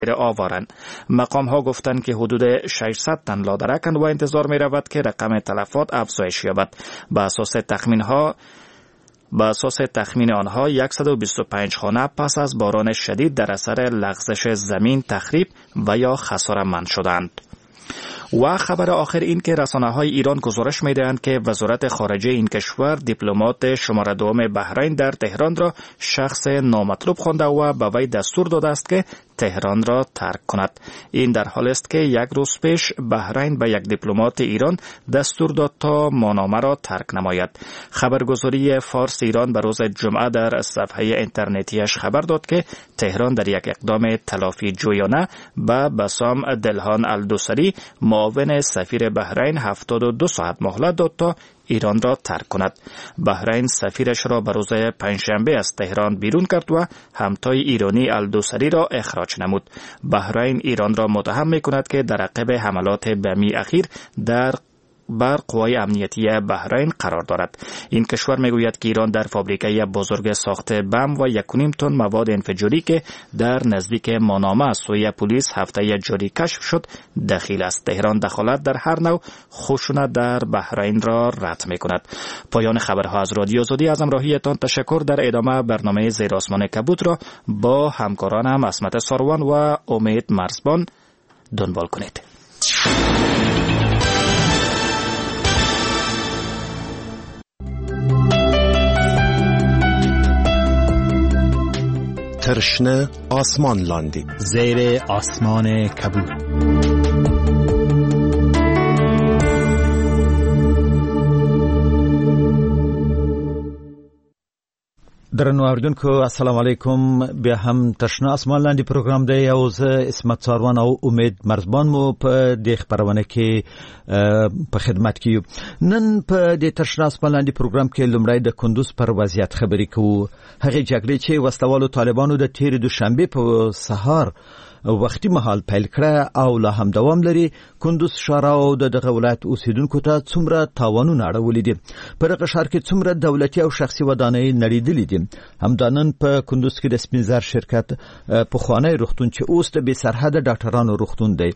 آورند. مقام ها گفتند که حدود 600 تن لادرکند و انتظار می رود که رقم تلفات افزایش یابد. به اساس تخمین آنها 125 خانه پس از باران شدید در اثر لغزش زمین تخریب و یا خساره‌مند شدند. و خبر آخر این که رسانه‌های ایران گزارش می‌دهند که وزارت خارجه این کشور دیپلمات شماره دوم بحرین در تهران را شخص نامطلوب خوانده و به وی دستور داده است که تهران را ترک کند. این در حالی است که یک روز پیش بحرین به یک دیپلمات ایران دستور داد تا مانامه را ترک نماید. خبرگزاری فارس ایران به روز جمعه در صفحه اینترنتیش خبر داد که تهران در یک اقدام تلافی جویانه به بسام دلهان الدوسری معاون سفیر بحرین 72 ساعت مهلت داد تا ایران را ترک کند. بحرین سفیرش را به روز پنجشنبه از تهران بیرون کرد و همتای ایرانی الدوسری را اخراج نمود. بحرین ایران را متهم می‌کند که در عقب حملات بمی اخیر بر قوای امنیتی بحرین قرار دارد. این کشور میگوید که ایران در فابریکه بزرگ ساخت بم و 1.5 تن مواد انفجاری که در نزدیک مانامه از سوی پلیس هفته جاری کشف شد دخیل است. تهران دخالت در هر نوع خشونت در بحرین را رد میکند. پایان خبرها از رادیو آزادی. از همراهیتان تشکر. در ادامه برنامه زیر آسمان کبود را با همکارانم عصمت ساروان و امید مرزبان دنبال کنید. ترشنه آسمان لاندی زیر آسمان کبود. درنو اوریدونکو السلام علیکم. بیا هم تشنه آسمان لاندې پروګرام دی او زه عصمت ساروان او امید مرزبان مو په دې خبرونه کې په خدمت کې یو. نن په دې تشنه آسمان لاندې پروګرام کې لومړی د کندوز پر وضعیت خبرې کوو. هغې جګړې چې وسلوالو طالبانو د تېرې دوشنبې په سهار وختي مهال پیل کړه او لا هم دوام لري. کندوز ښار او دغه ولایت اوسیدونکو ته څومره تاوانونه اړولي دي. په دغه ښار کې څومره دولتي او شخصي ودانۍ نړېدلې دي. همدا نن په کندوز کې د سپین زر شرکت پخوانی روغتون چې اوس د بې سرحده ډاکټرانو روغتون دی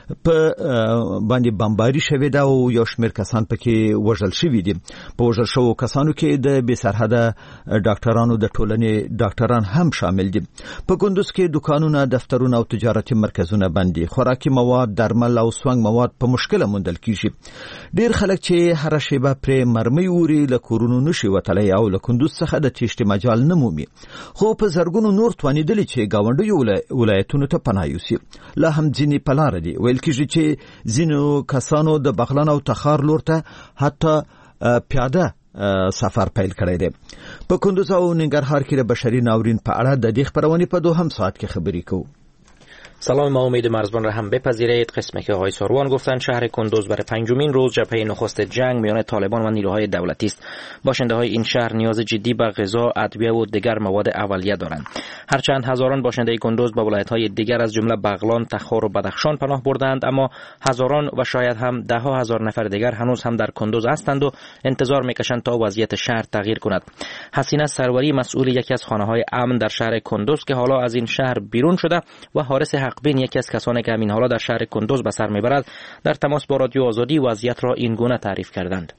په باندې بمباري شوې ده او یو شمېر کسان پکې وژل شوي دي. په وژل شوو کسانو کې د بې سرحده ډاکټرانو د ټولنې ډاکټران هم شامل دي. په کندوز کې دکانونه، دفترونه او تجارتي مرکزونه بند دي. خوراکي مواد، درمل او سونګ مواد په مشکله موندل کیږي. ډیر خلک چې هر شیبه پرې مرمۍ اوري له کورونو نشي وتلی او له کندوز څخه د تېښتې مجال نه مومي. خو په زرګونو نور توانېدلي چې ګاونډیو ولایتونو ته پناه یوسي. لا هم ځینې په لاره دي. ویل کېږي چې ځینو کسانو د بغلان او تخار لور ته حتی پیاده سفر پیل کړی دی. په کندوز او ننګرهار کې د بشري ناورین په اړه د دې خبرونې په دوهم ساعت کې خبرې کوو. سلام، ما امید مرزبان را هم بپذیرید. قسمی که آقای ساروان گفتند شهر کندوز برای پنجمین روز جبهه نخست جنگ میان طالبان و نیروهای دولتی است. باشنده های این شهر نیاز جدی به غذا، ادویه و دیگر مواد اولیه دارند. هرچند هزاران باشنده کندوز به ولایت‌های دیگر از جمله بغلان، تخار و بدخشان پناه بردند، اما هزاران و شاید هم ده ها هزار نفر دیگر هنوز هم در کندوز هستند و انتظار میکشند تا وضعیت شهر تغییر کند. حسینه سروری مسئول یکی از خانه‌های امن در شهر کندوز که حالا از این شهر بیرون شده و حارس حقبین یکی از کسانی که همین حالا در شهر کندوز به سر میبرد در تماس با رادیو آزادی وضعیت را این گونه تعریف کردند.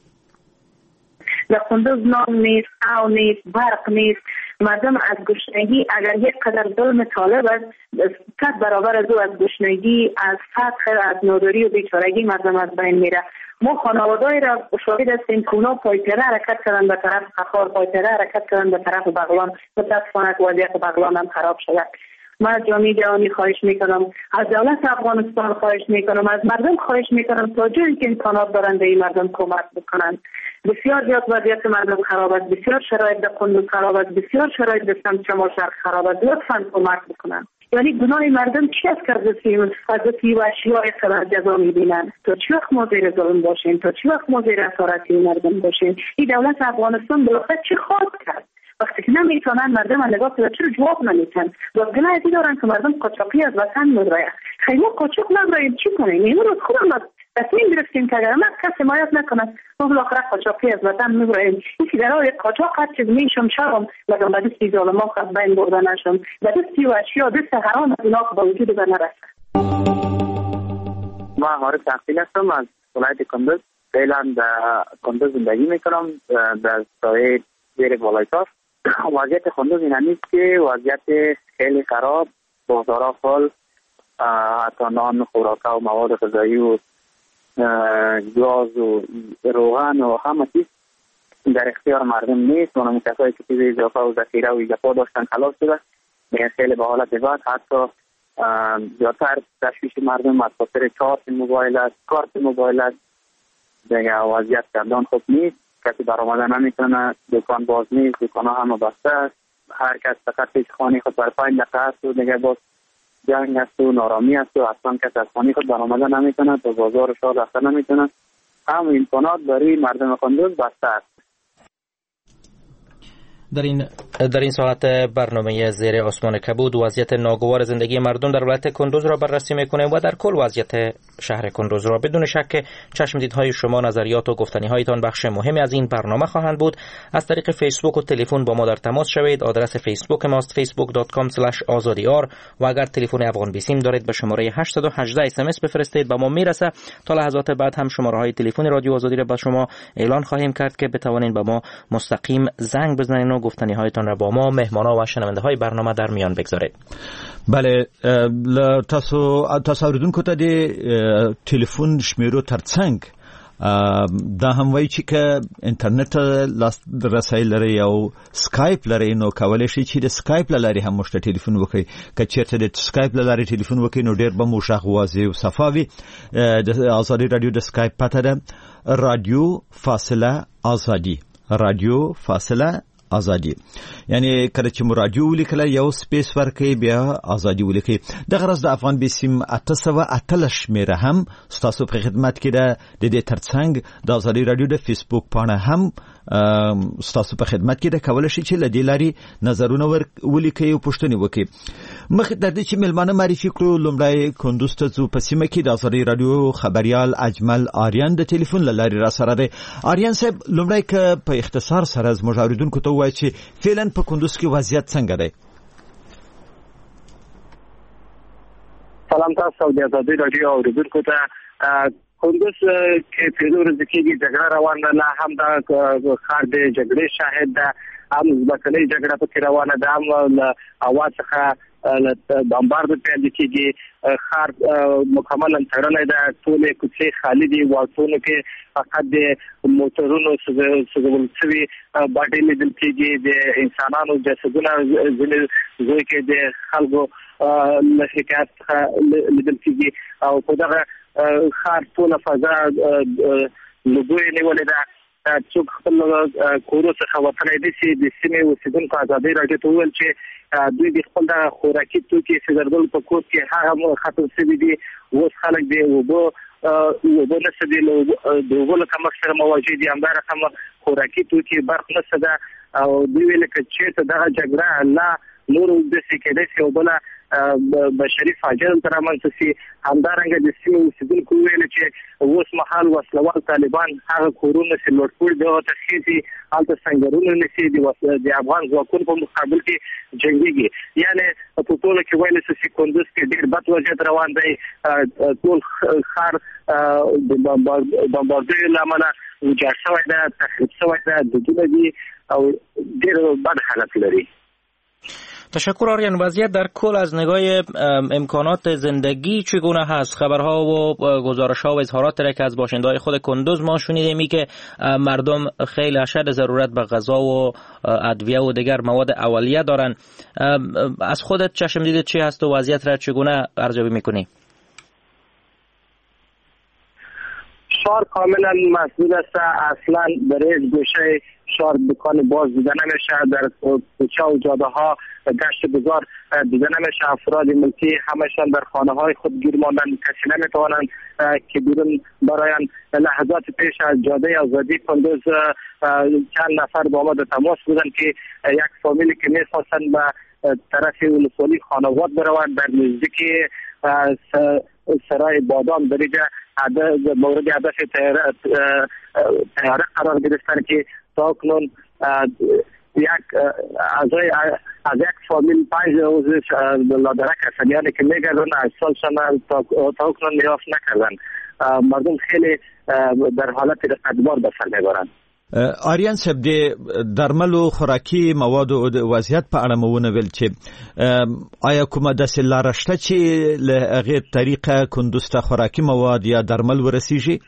در کندوز نام نیست، آب نیست، برق نیست. مردم از گشنگی اگر یک قدر ظلم طالب است، 100 برابر از او از گشنگی، از فقر، از ناداری و بیچارگی مردم از بین میره. ما خانواده‌ای را شاهد هستیم که اونا پایتره حرکت کردن به طرف تخار، پایتره حرکت کردن به طرف بغلان. متاسفانه وضعیت بغلان هم خراب شده. من از جامعه جهانی خواهش میکنم، از دولت افغانستان خواهش میکنم، از مردم خواهش میکنم تا جایی که امکانات دارند به این مردم کمک بکنند. بسیار زیاد وضعیت مردم خراب است، بسیار شرایط در کندوز خراب است، بسیار شرایط در سمت شمال شرق خراب است. لطفاً کمک بکنند. یعنی گناه مردم چی است که از و اشیاء قدر جزا میبینند؟ تا چی وقت ما زیر ظلم باشیم؟ تا چی وقت ما زیر اسارت مردم باشیم؟ این دولت افغانستان بالاخره چی خواست کرد؟ وقتی که نمیتونن مردم نگاه کنن، چرا جواب نمیدن؟ گناهی دارن که مردم قاچاقی از وطن میرن. خیلی قاچاق نمیرن، چی کنیم؟ این روز خودم تصمیم گرفتیم که اگر ما کسی حمایت نکنه ما بالاخره قاچاقی از وطن میبریم. این که در حال قاچاق هر چیز میشم شرم لگم به دستی ظالما خود بین برده نشم به دستی و اشیا دست حرام از اینا با وجود بنرسه. ما عارف تحصیل هستم از ولایت کندوز. فعلا در کندوز زندگی میکنم در سایه زیر بالایتاف. وضعیت کندوز این همیست که وضعیت خیلی خراب، بازارها فل، حتی نان، خوراکا و مواد غذایی و گاز و روغن و همه چیز در اختیار مردم نیست. اونم کسایی که چیز اضافه و ذخیره و ایجاپا داشتن خلاص شده میگن خیلی به حالت بعد. حتی زیادتر تشویش مردم از خاطر چارت موبایل است، کارت موبایل است. دیگه وضعیت کردان خوب نیست، کسی برآمده نمیتونه، دکان باز نیست، دکان ها همه بسته است. هر کس فقط پیش خانه خود بر 5 دقیقه است و دیگه باز جنگ است و نارامی است و اصلا کسی از خانه خود برآمده نمیتونه، تو بازار شاه رفته نمیتونه. هم امکانات برای مردم کندوز بسته است. در این ساعت برنامه زیر آسمان کبود وضعیت ناگوار زندگی مردم در ولایت کندوز را بررسی میکنیم و در کل وضعیت شهر کندوز را. بدون شک چشم دیدهای شما، نظریات و گفتنی هایتان بخش مهمی از این برنامه خواهند بود. از طریق فیسبوک و تلفن با ما در تماس شوید. آدرس فیسبوک ماست facebook.com/azadiar و اگر تلفن افغان بیسیم دارید به شماره 818 SMS بفرستید، به ما میرسه. تا لحظات بعد هم شماره های تلفن رادیو آزادی را به شما اعلان خواهیم کرد که بتوانید به ما مستقیم زنگ بزنید و گفتنی هایتان را با ما مهمانا و شنونده های برنامه در میان بگذارید. بله، تاسو اوریدونکو ته د ټلیفون شمیرو ترڅنګ دا هم وایي چې که انټرنیټ لاسرسی لري او سکایپ لري نو کولی شي چې د سکایپ له لارې هم موږ ته ټلیفون وکړئ. که چېرته د سکایپ له لارې ټلیفون وکړئ نو ډېر به مو غږ واضح او صفا وي. د ازادي راډیو د سکایپ پته ده رادیو فاصله ازادي، رادیو فاصله ازادي، یعنی کله چې رادیو ولیکل یو سپیس ورکړي بیا ازادي ولیکي. د غرض د افغان بیسیم 818 شمیره هم ستاسو په خدمت کې ده. د دې ترڅنګ د ازادي رادیو د فیسبوک پاڼه هم ستاسو په خدمت کې ده. کولای شئ چې له دې لارې نظرونه ولیکئ او پوښتنې وکړئ. مخکې تر دې چې میلمانه معرفي کړو، لومړی کندوز ته ځو. په سیمه کې د ازادي رادیو خبریال اجمل آریان د ټلیفون له لارې را سره دی. آریان صاحب، لومړی که په اختصار سره زموږ اوریدونکو ته ووایئ چې فعلا په کندوز کې وضعیت څنګه دی؟ سلام تاسو د ازادي رادیو اوریدونکو ته. کندوز کې په ورځ کې جګړه روانه ده، هم د ښار د جګړې شاهد ده، هم ځمکنۍ جګړه پکې روانه ده، هم اواز څخه بمبارد پیل کېږي. ښار مکملا تړلی ده، ټولې کوڅې خالي دي، واټونو کې فقط د موټرونو سوځول شوي باډۍ لیدل کېږي، د انسانانو جسدونه ځینې ځای کې د خلکو له حکایت څخه لیدل کېږي او په دغه ښار ټوله فضا لوګو یې نیولې ده. څوک خپل کورو څخه وتلی دي چې د سیمې اوسېدونکو ازادي راډیو ته وویل چې دوی د خپل دغه خوراکي توکي چې درلودل په کور کې هغه ختم شوي دي. اوس خلک د اوبو نشته دي، د اوبو له کمښت سره مواجه دي، همدارقم خوراکي توکي برق نشته ده او دوی ویل که چېرته دغه جګړه لا نور اوږده کېدای شي او بله بشري فاجعه دلته رامنځته شي. همدارنګه د سیمې اوسېدونکو وویل چې اوس مهال وسلوال طالبان هغه کورونه چې لوټ کړي دغه ته خېږي، هلته سنګرونه نیسي، د افغان ځواکونو په مقابل کې جنګېږي. یعنې په ټوله کې ویلی شو چې کندوز کې ډېر بد وضعیت روان دی. ټول ښار د بمباردیو له امله ویجاړ شوی ده، تخریب شوی ده، دودونه دي او ډېر بد حالت لري. تشکر آریان. وضعیت در کل از نگاه امکانات زندگی چگونه هست؟ خبرها و گزارش‌ها و اظهارات را که از باشنده‌های خود کندوز ما شنیدیم که مردم خیلی اشد ضرورت به غذا و ادویه و دیگر مواد اولیه دارن. از خودت چشم دیدت چی هست و وضعیت را چگونه ارزیابی می‌کنی؟ شهر کاملا مسدود است، اصلا برای گوشه شهر دکان باز دیده نمیشه، در کوچه و جاده ها گشت گذار دیده نمیشه، افراد ملکی همشان در خانه های خود گیر ماندن، کسی نمیتوانند که بیرون برایند. لحظات پیش از جاده آزادی کندوز چند نفر با ما در تماس بودند که یک فامیلی که میخواستند به طرف ولسوالی خانواد بروند در نزدیکی سرای بادام در اینجا مورد هدف طیاره قرار گرفتن که تا کنون از یک فامیل 5 روز لادرک هستن، یعنی که میگردن از سالشان تا کنون نیاف نکردن. مردم خیلی در حالت رقتبار به سر میبرند. آریان صاحب د درملو خوراکي مواد او د وضعیت په اړه مونه ویل چې آیا کومه داسې لاره شته چې له هغې طریقه کندوز ته خوراکي مواد یا درمل ورسیږي؟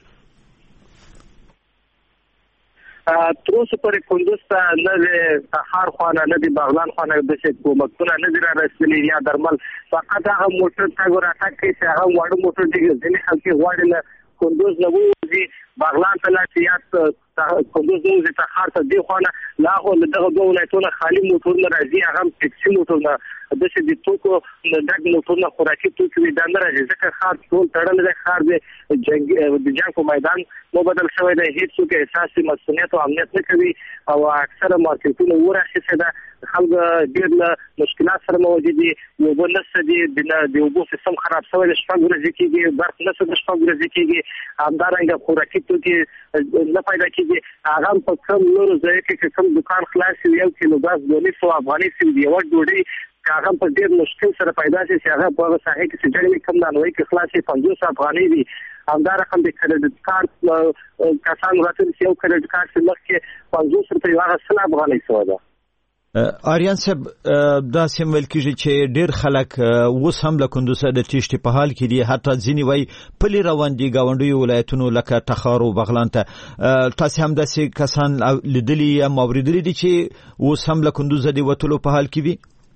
تر اوسه پورې کندوز ته نه د تخار خانه نه د بغلان خانه داسې کومکونه نه دي رارسېدلي یا درمل. فقط هغه موټر تګ او راتګ کوي چې هغه واړه موټر دي، ځینې خلک غواړي له کندوز نه ووځي بغلان ته لاړ شي یا کندوز نه وځي تخار ته دې خوا نه. لا خو له دغه دوه ولایتونو خالي موټرونه راځي، هغه هم ټکسي موټرونه داسې د توکو ډک موټرونه خوراکي توکي وي دا نه راځي، ځکه ښار ټول تړلی دی. ښار د جنګ په میدان مبدل شوی دی، هېڅوک احساس مسؤلیت او امنیت نه کوي او اکثره مارکیټونه اور اخیستې ده. خلک ډېر له مشکلات سره مواجه دي، اوبه نشته دي، د اوبو سیستم خراب شوی دی، 6 ورځې کېږي برق نشته، 6 ورځې کېږي. همدارنګه خوراکي توکي نه پیدا کېږي. هغه هم په کم نورو ځایو کې چې کوم دکان خلاص شي 1 کیلو ګاز 200 افغانۍ شي، یوه ډوډۍ هغه په ډېر مشکل سره پیدا شي چې هغه په هغه ساحې کې چې جګړې کم دانوي کې خلاص شي 50 افغانۍ دي. همدارقم د کریډټ کارت کسان راته یو کریډټ کارت چې مخکې 50 روپۍ هغه 100 افغانۍ شوی ده. آریان صاحب دا سم ویل کېږي چې ډېر خلک اوس هم له کندوز د تیښتې په حال کې دي، حتی ځینې وایي پلي روان دي ګاونډیو ولایتونو لکه تخار او بغلان ته. تاسې هم داسې کسان لیدلي یا اورېدلي دي چې اوس هم له کندوزه د وتلو په حال کې وي؟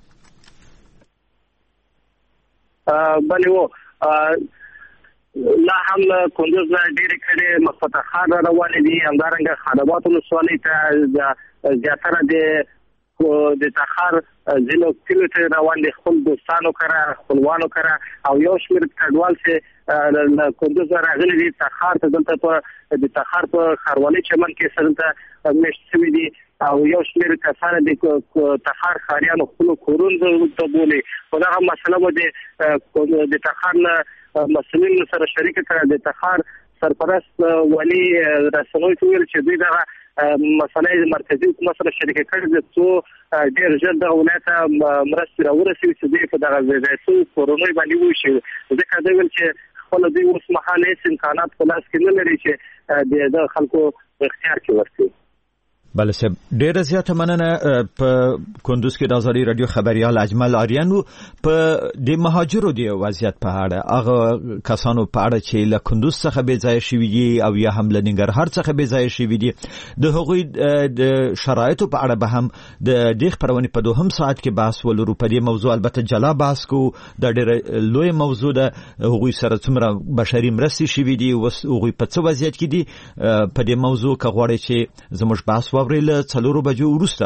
بلې و لا هم کندوز ډېرې کډې مخ تخار روانې دي. همدارنګه خاناباد ولسوالۍ ته زیاتره د تخار ځینو کلیو ته روان دي، خپل دوستانو کره خپلوانو کره او یو شمېر کډوال چې له کندوز راغلي دي تخار ته. دلته د تخار په ښاروالۍ چمن کې دلته میشت شوي دي او یو شمېر کسان د تخار ښاریانو خپلو کورونو ته بولي. خو دغه مسله به د تخار نه مسؤلینو سره شریکه کړه. د تخار سرپرست والي رسنیو ته ویل چې دوی دغه مسله مرکزي حکومت سره شریکه کړې ده څو ډېر ژر دغه ولایت ته مرستې راورسوي چې دوی په دغه ځای شویو کورنیو باندې وویشي. ځکه دوی ویل چې خپله دوی اوس مهال هېڅ امکانات په لاس کې نه لري چې د خلکو په اختیار کې ورکړي. بله صاحب ډیره زیاته مننه. په کندوز کې د ازادي رادیو خبريال اجمل آریانو په د مهاجرو د وضعیت په اړه هغه کسانو په اړه چې له کندوز څخه بې ځای شوي دي او یا هم له ننګرهار څخه بې ځای شوي دي د هغوی د شرایطو په اړه به هم د دې خبرونې په دوهم ساعت کې بحث ولرو. په دې موضوع البته جلا بحث کوو، دا ډېره لویه موضوع ده. هغوی سره څومره بشري مرستې شوي دي، هغوی په څه وضعیت کې دي. په دې موضوع که غواړئ چې زموږ بحث واورئ له 4 بجو وروسته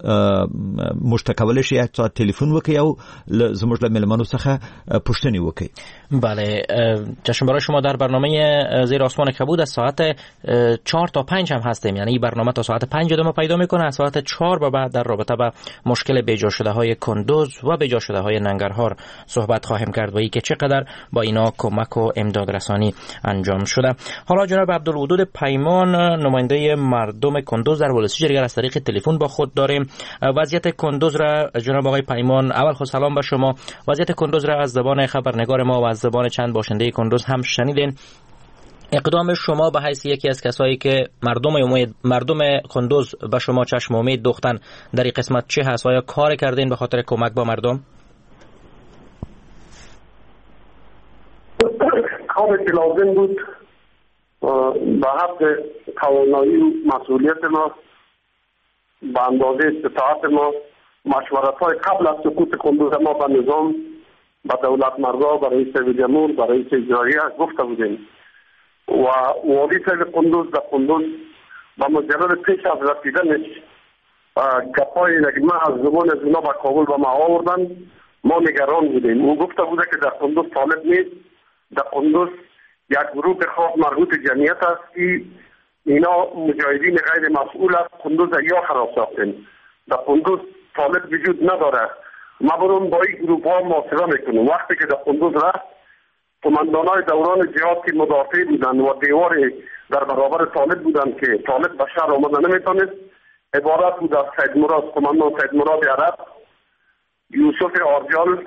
موږ ته کولی شئ چې تلیفون وکړئ او زموږ له مېلمنو څخه پوښتنې وکړئ. بله، چشم برای شما در برنامه زیر آسمان کبود از ساعت 4 تا 5 هم هستیم، یعنی این برنامه تا ساعت 5 ادامه پیدا میکنه. از ساعت 4 به بعد در رابطه با مشکل بیجا شده های کندوز و بیجا شده های ننگرهار صحبت خواهیم کرد و اینکه چقدر با اینا کمک و امداد رسانی انجام شده. حالا جناب عبدالودود پیمان، نماینده مردم کندوز در ولسی جرگر، از طریق تلفن با خود داریم. وضعیت کندوز را جناب آقای پیمان، اول خود سلام به شما. وضعیت کندوز را از زبان خبرنگار ما و از زبان چند باشنده کندوز هم شنیدین. اقدام شما به حیث یکی از کسایی که مردم کندوز به شما چشم امید دوختن در این قسمت چه هست؟ آیا کار کردین به خاطر کمک با مردم؟ کاری که لازم بود به حد توانایی و مسئولیت ما به اندازه استطاعت ما مشورت‌های قبل از سقوط کندوز ما به نظام، به دولت مردا، به رئیس جمهور، به رئیس اجراییه گفته بودیم و والی صاحب کندوز در کندوز با مجرد پیش از رسیدنش گپای نگمه از زبان از اونا به کابل به ما آوردن. ما نگران بودیم. او گفته بوده که در کندوز طالب نیست، در کندوز یک گروه خاص مربوط جمعیت است که اینا مجاهدین غیر مسئول است، کندوز یا خراب ساختن. در کندوز طالب وجود نداره. ما برون با این گروه ها محاصره میکنیم. وقتی که در کندوز رفت قماندانای دوران جهاد که مدافع بودند و دیوار در برابر طالب بودند که طالب به شهر آمده نمیتونست، عبارت بود از سید مراد، قماندان سید مراد عرب، یوسف آرجال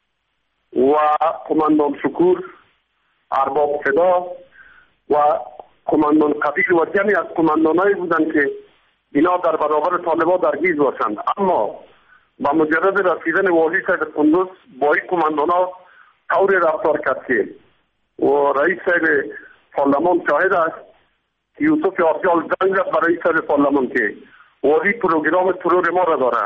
و قماندان شکور، ارباب فدا و قماندان قبیل و جمعی از قماندانایی بودند که اینا در برابر طالبان درگیر باشند. اما با مجرد رسیدن والی سید قندوز با این قماندانا طوری رفتار کرد که و رئیس سید پارلمان شاهد است که یوسف آرجال زنگ زد برای سید پارلمان که والی پروگرام ترور ما را داره.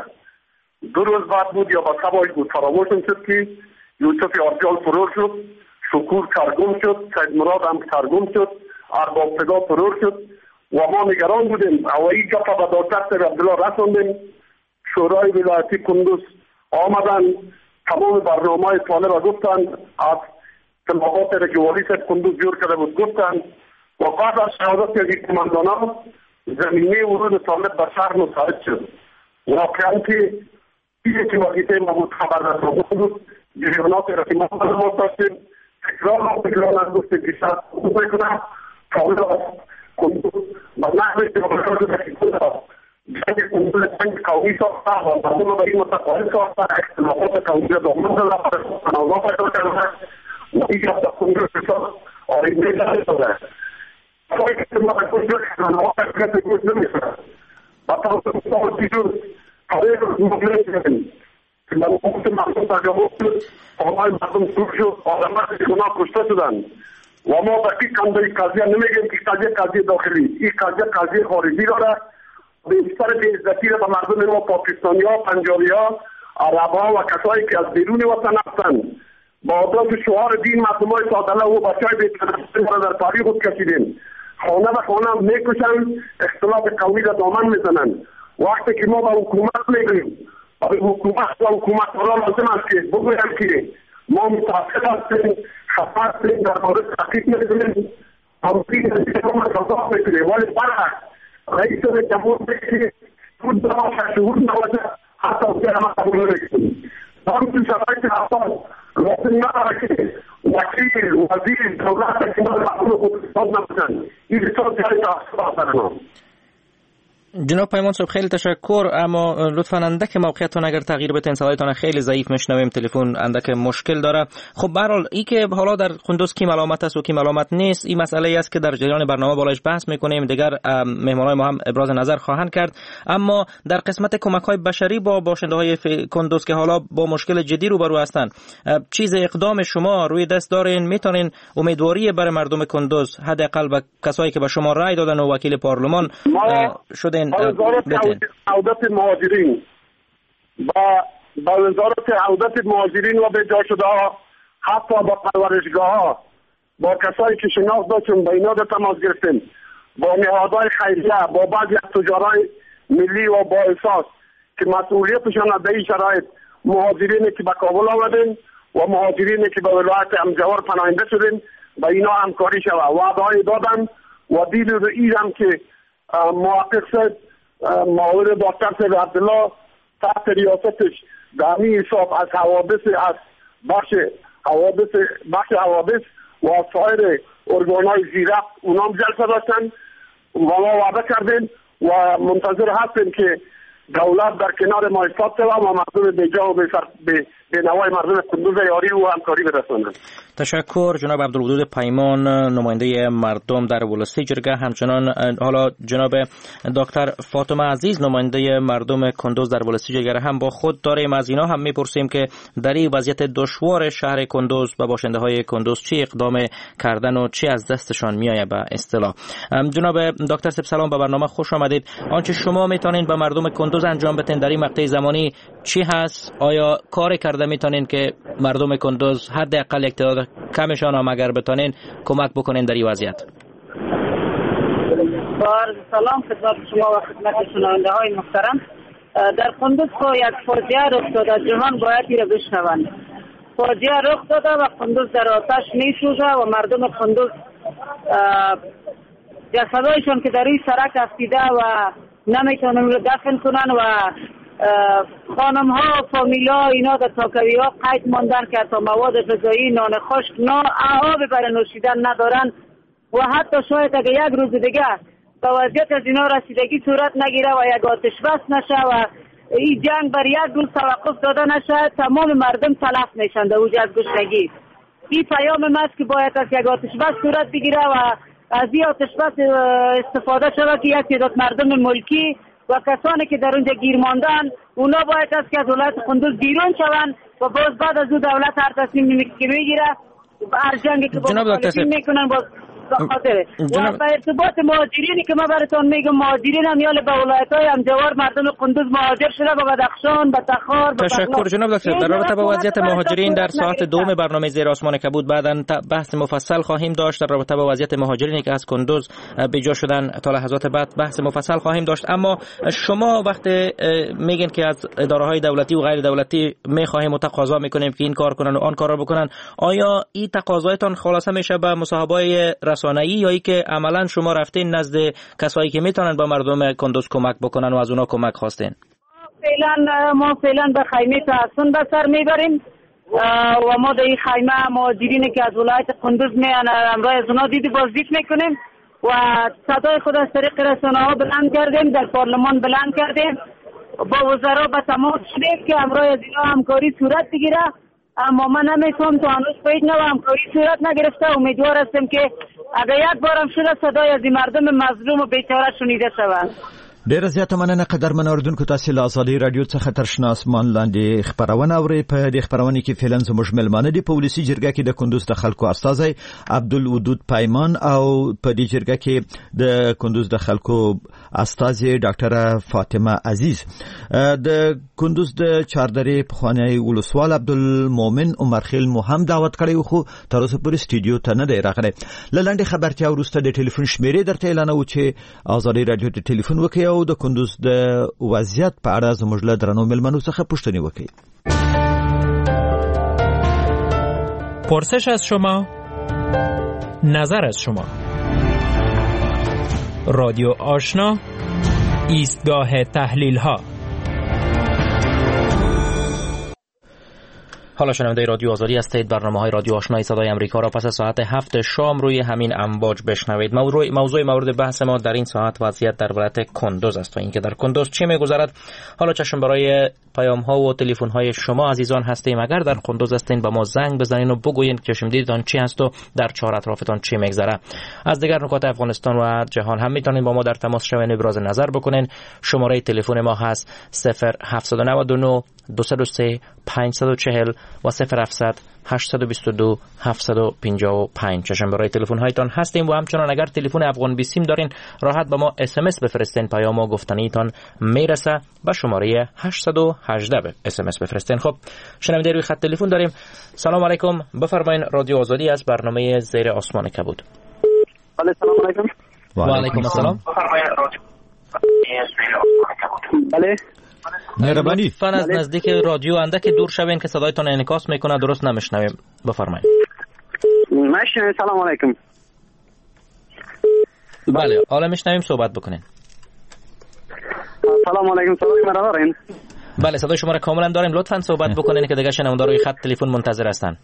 2 روز بعد بود یا با سبایی بود فراموش شد که یوسف آرجال ترور شد، شکور سرگم شد، سید مراد هم سرگم شد، ارباب فدا ترور شد و ما نگران بودیم. اوایی گفت به دادگاه سید عبدالله رساندیم. شورای ولایتی کندوز آمدن تمام برنامه‌های طالب را گفتن، از تلفات را که والی سید کندوز جور کرده بود گفتن و بعد از شهادت یک قماندانا زمینه ورود طالب به شهر مساعد شد. واقعا که چیزی که وقتی ما بود خبر رسانده بود، جریانات را که ما داشتیم تکرار از گفته که شاید خوب میکنم طالب از کندوز و نحوه که باشد در کنده جنگ کندوز جنگ قومی ساخته و مردم به این متقاعد ساخته، اختلافات قومی را دامن داده، تنازع پیدا کرده و این از کندوز بسیار آینده داده شده. اما که ما در کندوز تنازع پیدا گوش نمیشه و توسط مستقل دیجور طریق مبینه کردیم که من گفت مردم تجاوز شد، آنهای مردم سوک شد، آدمات گناه کشته شدن و ما به این کنده قضیه نمیگیم که قضیه داخلی، این قضیه خارجی داره. بیشتر بی‌عزتی را به مردم ما پاکستانی ها، پنجابی ها، عرب ها و کسایی که از بیرون وطن هستند با آداب شعار دین مردم های سادله و بچه های بی‌تناسب را در تاریخ خود کشیدیم. خانه به خانه میکشند، اختلاف قومی را دامن میزنند. وقتی که ما به حکومت میگیم حکومت و حکومت را لازم است که بگویم که ما متاسف هستیم، خفه هستیم، در مورد تحقیق میکنیم، همچنین ما قضا میکنیم، ولی برعکس رئیس جمهور میگه خود دارا شهود نواجه حتی که همه قبول نکنیم. همچنین شرایط حساس لازم نداره که وکیل وزیر دولت که ما معقول خود استاد نبودن. این بسیار جای تحصیل دارم. جناب پیمان صاحب خیلی تشکر، اما لطفاً اندک موقعیتتون اگر تغییر بتین، صدایتان خیلی ضعیف میشنویم، تلفن اندک مشکل داره. خب به هر حال این که حالا در قندوز کی ملامت است و کی ملامت نیست، این مسئله ای است که در جریان برنامه بالایش بحث میکنیم، دیگر مهمانای ما هم ابراز نظر خواهند کرد. اما در قسمت کمک‌های بشری با باشنده‌های کندوز که حالا با مشکل جدی روبرو هستند، چیز اقدام شما روی دست دارین؟ میتونین امیدواری برای مردم کندوز حداقل به کسایی که به شما رای دادن و وکیل پارلمان شدن عودت مهاجرین با وزارت عودت مهاجرین و به جا شده ها، حتی با پرورشگاه ها، با کسایی که شناخت داشتیم با اینا تماس گرفتیم، با نهادهای خیریه، با بعضی از تجارای ملی و با احساس که مسئولیتشان در این شرایط مهاجرینی که به کابل آمدن و مهاجرینی که به ولایت امجوار پناهنده شدن با اینا همکاری شود. وعده‌های دادن و دیل رئیس هم که محقق شد معاون دکتر سید عبدالله تحت ریاستش دمی حساب از حوادث از بخش حوادث و سایر ارگانهای زیرک اونام جلسه داشتن و ما وعده کردیم و منتظر هستیم که دولت در کنار ما ایستاد شود و مردم بیجا و به نوای مردم کندوز یاری و همکاری برسانند. تشکر جناب عبدالودود پیمان، نماینده مردم در ولسی جرگه. همچنان حالا جناب دکتر فاطمه عزیز، نماینده مردم کندوز در ولسی جرگه هم با خود داریم. از اینا هم میپرسیم که در این وضعیت دشوار شهر کندوز و باشنده های کندوز چی اقدام کردن و چی از دستشان میآید به اصطلاح. جناب دکتر سلام، به برنامه خوش آمدید. آنچه شما میتونین به مردم کندوز انجام بدین در این مقطع زمانی چی هست؟ آیا کاری کرده میتونین که مردم کندوز حداقل یک تعداد کمشان هم اگر بتونین کمک بکنین در این وضعیت؟ سلام خدمت شما و خدمت شنونده های محترم. در کندوز یک فاجعه رخ داده، جهان باید این را بشنوند. فاجعه رخ داده و کندوز در آتش میسوزه و مردم کندوز جسدایشان که در این سرک افتیده و نمیتونن رو دفن کنن و خانم ها و فامیل ها اینا در تاکوی ها قید ماندن که تا مواد غذایی نان خشک آب برای نوشیدن ندارن و حتی شاید اگه یک روز دیگه به وضعیت از اینا رسیدگی صورت نگیره و یک آتش بس نشه و این جنگ بر یک روز توقف داده نشه، تمام مردم تلف میشن در وجه از گشنگی. این پیام ماست که باید از یک آتش بس صورت بگیره و از این آتش بس استفاده شود که یک تعداد مردم ملکی و کسانی که در اونجا گیر ماندن اونا باید از که از ولایت قندوز بیرون شوند و باز بعد از اون دولت هر تصمیم که میگیره هر جنگی که با مخالفین میکنن باز خاطره. و به ارتباط مهاجرینی که ما براتون میگم، مهاجرین هم یال به ولایت‌های همجوار مردم قندوز مهاجر شده به بدخشان، به تخار، به تشکر جناب دکتر. در رابطه با وضعیت مهاجرین در ساعت دوم برنامه زیر آسمان کبود بعداً بحث مفصل خواهیم داشت. در رابطه با وضعیت مهاجرینی که از کندوز بیجا شدن تا لحظات بعد بحث مفصل خواهیم داشت. اما شما وقتی میگین که از اداره‌های دولتی و غیر دولتی می‌خواهیم و تقاضا می‌کنیم که این کار کنن و آن کارا بکنن، آیا این تقاضایتان خلاصه میشه به مصاحبه‌های رسانه‌ای یا ای که عملاً شما رفتین نزد کسایی که میتونن با مردم کندوز کمک بکنن و از اونا کمک خواستین؟ ما فعلا به خیمه تحسن به سر میبریم و ما در این خیمه مهاجرینی که از ولایت کندوز میان امروز از اونا دید بازدید میکنیم و صدای خود از طریق رسانه‌ها بلند کردیم، در پارلمان بلند کردیم، با وزرا به تماس شدیم که امروز از اینا همکاری صورت بگیره. اما من نمیتونم تو هنوز پایید نو همکاری صورت نگرفته. امیدوار هستم که اگر یک بارم شده صدای از این مردم مظلوم و بیچاره شنیده شود. ډیر زیات مننه قدرمن اوریدونکو، تاسو له ازادي رادیو څخه تر شنه اسمان لاندې خبرونه اورئ. په دې خبرونه کې فعلا زموږ ملمانه دي په ولسی جرګه کې د کندوز د خلکو استازی عبدالودود پیمان او په دې جرګه کې د کندوز د خلکو استازی ډاکټر فاطمه عزیز. د کندوز د چاردرې پخوانی ولسوال عبدالمؤمن عمرخیل مو هم دعوت کړی خو تر اوسه پورې سټوډیو ته نه دی راغلی. لاندې خبرتیا وروسته د ټلیفون شمیرې درته اعلان و چې ازادي رادیو ته ټلیفون وکړئ او د کندوز د وضعیت په اړه زموږ له درنو ملمنو څخه پوښتنه وکړئ. پرسش از شما، نظر از شما. رادیو آشنا، ایستگاه تحلیل ها. حالا شنونده رادیو آزادی هستید. برنامه‌های رادیو آشنای صدای آمریکا را پس از ساعت 7 شام روی همین امواج بشنوید. موضوع مورد بحث ما در این ساعت وضعیت در ولایت کندوز است و اینکه در کندوز چه می‌گذرد. حالا چشم برای پیام‌ها و تلفن‌های شما عزیزان هستیم. اگر در کندوز هستین با ما زنگ بزنین و بگوین که چشم دیدتان چی هست و در چهار اطرافتان چی می‌گذره. از دیگر نقاط افغانستان و جهان هم میتونین با ما در تماس شوین، ابراز نظر بکنین. شماره تلفن ما هست 0799 203 540 و 0700 822 755. چشم برای تلفن هایتان هستیم و همچنان اگر تلفن افغان 20 سیم دارین راحت با ما SMS بفرستین، پیام و گفتنیتان میرسه به شماره 818 SMS بفرستین. خب شنونده روی خط تلفن داریم. سلام علیکم، بفرمایین. رادیو آزادی از برنامه زیر آسمان کبود. بله سلام علیکم. و علیکم السلام. بله مهربانی فن از نزدیک رادیو اندک دور شوین که صدایتان انعکاس میکنه، درست نمیشنویم. بفرمایید. ماشین. سلام علیکم. بله حالا میشنویم، صحبت بکنین. سلام علیکم. صدای مرا دارین؟ بله صدای شما را کاملا داریم. لطفاً صحبت بکنین که دیگه شنونده روی خط تلفن منتظر هستن.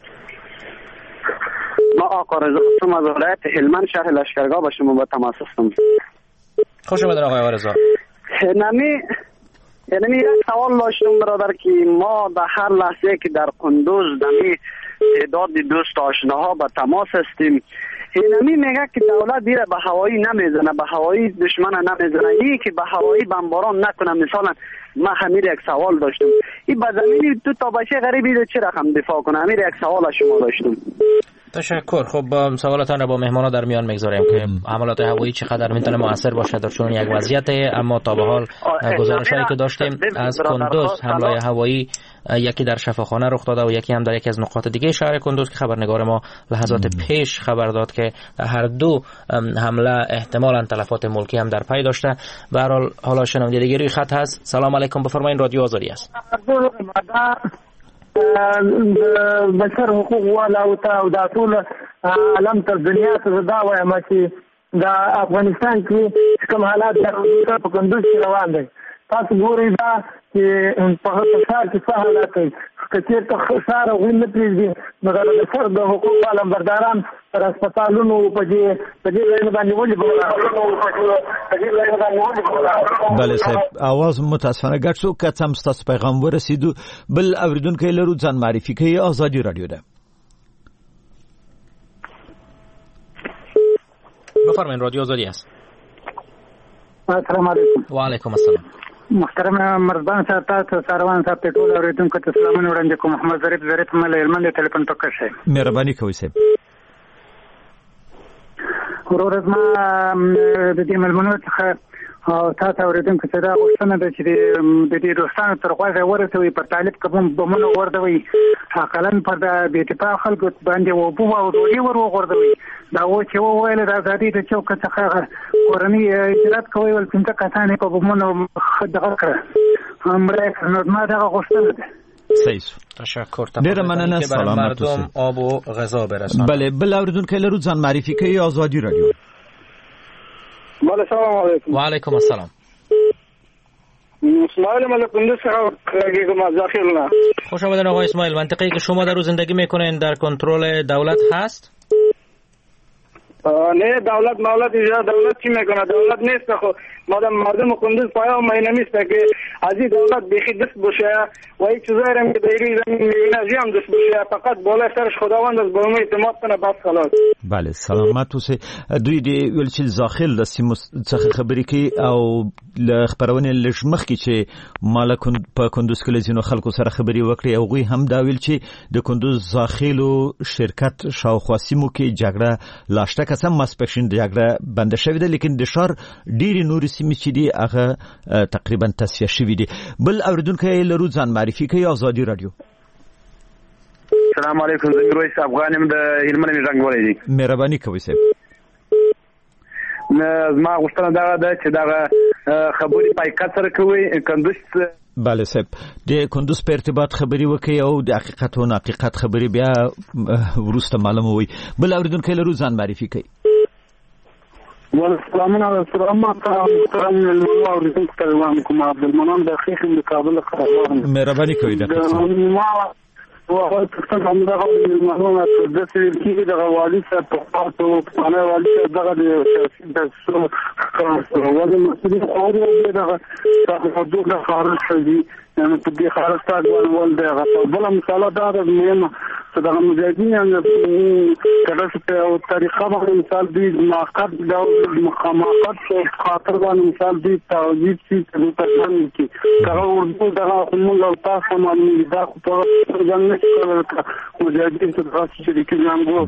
ما آقا رضا هستم از ولایت هلمند، شهر لشکرگاه با شما با تماس هستم. خوش آمدید آقای رضا. یعنی یک سوال داشتم برادر که ما در هر لحظه که در کندوز دمی تعداد دوست آشناها به تماس هستیم، اینمی میگه که دولت دیره به هوایی نمیزنه، به هوایی دشمن نمیزنه، این که به هوایی بمباران نکنه. مثلا ما همین یک سوال داشتم، این به زمینی تو تابچه غریبی چه رقم دفاع کنه؟ همین یک سوال از شما داشتم. تشکر. خب سوالاتان را با مهمانا در میان میگذاریم که حملات هوایی چقدر میتونه مؤثر باشه در چنین یک وضعیت. اما تا به حال گزارشایی که داشتیم از کندوز حمله هوایی یکی در شفاخانه رخ داده و یکی هم در یکی از نقاط دیگه شهر کندوز که خبرنگار ما لحظات پیش خبر داد که هر دو حمله احتمالاً تلفات ملکی هم در پی داشته. به هر حال حالا شنونده دیگه روی خط هست. سلام علیکم، بفرمایید. رادیو آزادی است. بشر حقوق والا او دا ټول عالم ته دنیا ته دا وایم چې د افغانستان کې کوم حالات په کندوز کې روان دي. تاسو ګورئ دا چې په ښار کې څه حالات وي که چېرته ښار هغوی نه پرېږدي نو د سر د حقوقو علمبرداران پر هسپتالونو په دې ځایونو باندې ولې بله صاحب اواز متاسفانه ګډ شو که څه هم ستاسو پیغام ورسېدو بل اورېدونکی لرو ځان معرفي کوي ازادي راډیو ده بفرمایید رادیو آزادی است. السلام علیکم. و علیکم السلام. محترم مرزبان صاحب تاسو سروان صاحب ته ټول اوریدونکو ته سلامونه وړاندې کوم. محمد ظریف مله هلمند ټلیفون ټوکر شي. مهرباني کوئ صاحب. ورور زما د دې ملمنو څخه او تاسو اوریدونکو ته دا غوښتنه ده چې د دې دوستانو تر غوږه ورسوي په طالب کوم بمونه وردوي حقلن پر د بې اتفاق خلکو باندې وبو او دوی وروغوردوي دا و چې وویل د ازادي د چوک څخه کورنۍ اجرات کوي ول څنګه کسانې په بمونه دغه کړ امره نو ما دا غوښتنه ده. صحیح. تشکر. ډیر مننه. سلامت اوسئ. آب و غذا برسانید. بله بل اوریدونکو لرو ځان معرفي کوي آزادی رادیو. بله سلام علیکم. و علیکم السلام. اسماعیل مال کندوز از داخل. خوش آمدید آقای اسماعیل. منطقه‌ای که شما در او زندگی میکنین در کنترل دولت هست؟ نه دولت اینجا دولت چی میکنه؟ دولت نیست. خب مردم کندوز پایا مینه نیست که از این دولت بخی دست بشه و هیچ چیزایی هم که دیگه انرژی هم دست بشه فقط بالای سرش خداوند از بهمون اعتماد کنه بس خلاص. بله سلامت اوسئ. دوی د ویل چې داخل د سیمو څخه خبرې کوي او ل خبرونه لږ مخکې چې مال په کندوز کې لزینو خلکو سره خبرې وکړي او غوي هم دا ویل چې د کندوز داخلو شرکت شاوخوا سیمو کې جګړه لاشته قسم ماسپکشن جګړه بند شوې ده لیکن د شهر ډېری نور سیمې چې دي هغه تقریبا تصفیه شوې دي. بل اوریدونکو لرو ځان معرفي کوي آزادی رادیو. السلام علیکم. زه میرویس افغانم د هلمند رنګ ولې دي. مهرباني کوئ صاحب. زما غوښتنه دا ده چې دا خبرې پایکات سره کوي کندوز. بله صاحب د کندوز په ارتباط خبري وکي او د حقیقت او حقیقت خبري بیا ورسته معلومه وي. بل اوریدونکو لرو ځان معرفي کوي. والسلام عليكم محترم اوریدونکو ته وایم کوم عبدالمنان د خیخ د کابل څخه. مهرباني کوئ دقیق وهو تكتب عن دغه المعلومات د سړي دغه والي صاحب په تاسو په والي دغه د سیاسي د ولې مسؤلیت اوري دغه تاسو د خارج شوی يعني تبي خارج تاج والد بلا مثال دار مهمه دغه مجاهدین کله چې او طریقه باندې مثال دی ماقد د مقامات خاطر باندې مثال دی توجیه چې په تاسو کې کله ورته دغه موږ تاسو باندې دا په ځان کې مجاهدین څخه چې کې ځانګو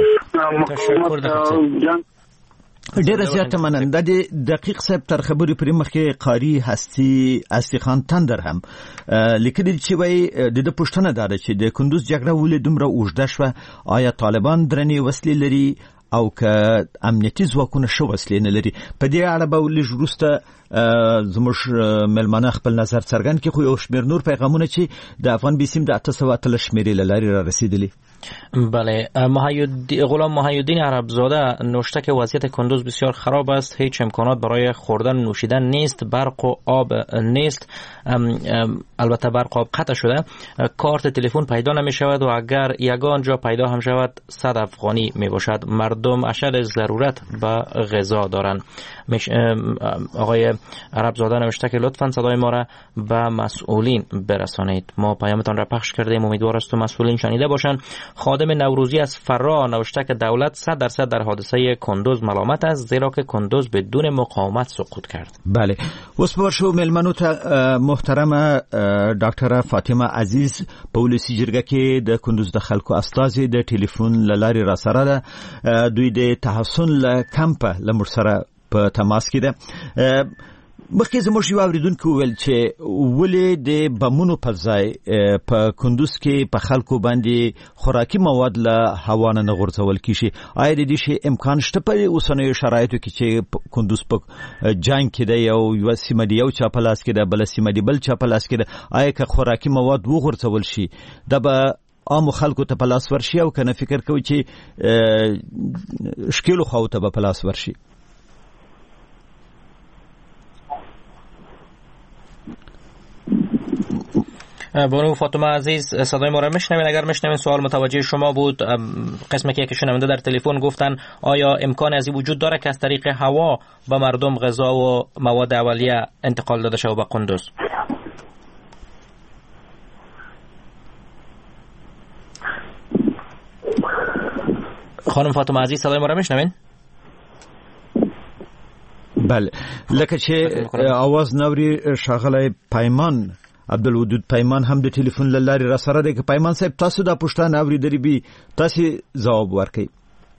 سره ډیره زیاته مننه. د دقیق صاحب تر خبرې پرې مخکې قاری هستی خان تندر هم لیکلي چې وای د پښتنه دار چې د کندوز جګړه ولې دومره اوږده شوه آیا طالبان درنې وسلې لري او که امنیتي ځواکونه شو وسلې نه لري. په دې اړه به لږ وروسته زموږ ملمانه خپل نظر څرګند کړي. خو یو شمېر نور پیغامونه چې د افغان بیسیم د 800 شمېرې له لارې را رسیدلی. بله غلام محی‌الدین عربزاده نوشته که وضعیت کندوز بسیار خراب است، هیچ امکانات برای خوردن نوشیدن نیست، برق و آب نیست، البته برق و آب قطع شده، کارت تلفن پیدا نمی شود و اگر یگان جا پیدا هم شود 100 افغانی می باشد. مردم اشد ضرورت به غذا دارند. آقای عربزاده نوشته که لطفاً صدای ما را به مسئولین برسانید. ما پیامتان را پخش کردیم، امیدوار است مسئولین شنیده باشند. خادم نوروزی از فرا نوشته که دولت 100% در حادثه کندوز ملامت است، زیرا که کندوز بدون مقاومت سقوط کرد. بله. اوس ورشو ملمنو ته محترم ډاکټر فاطمه عزیز پولیسي جرګه کې د کندوز د خلکو استازي د ټلیفون لاري را سره ده. دوی د تحسن ل کمپ ل مرسره په تماس کې ده. مخکې زموږ یو اوریدونکو ویل چې ولې د بمونو په ځای په کندوز کې په خلکو باندې خوراکي مواد له هوا نه غورځول کیږي. آیا د دې شی امکان شته په اوسنیو شرایطو کې چې کندوز په جنگ کې دی او یو سیمه دی یو چا په لاس کې ده بل سیمه دی بل چا په لاس کې ده، آیا که خوراکي مواد وغورځول شي دا به عام خلکو ته په لاس ورشي او کنه فکر کوي چې شکیلو خو ته په لاس ورشي؟ بانو فاطمه عزیز صدای ما را میشنوین؟ اگر میشنوین سوال متوجه شما بود. قسمی که شنونده در تلفن گفتن آیا امکان از این وجود داره که از طریق هوا به مردم غذا و مواد اولیه انتقال داده شود به قندوز؟ خانم فاطمه عزیز صدای ما را میشنوین؟ بله، لکه چې आवाज نوري شاغله پیمان عبدالودود پیمان هم د ټلیفون لارې را سره دی. که پیمان صاحب تاسو دا پوښتنه اوریدلې بي تاسو ځواب ورکړئ.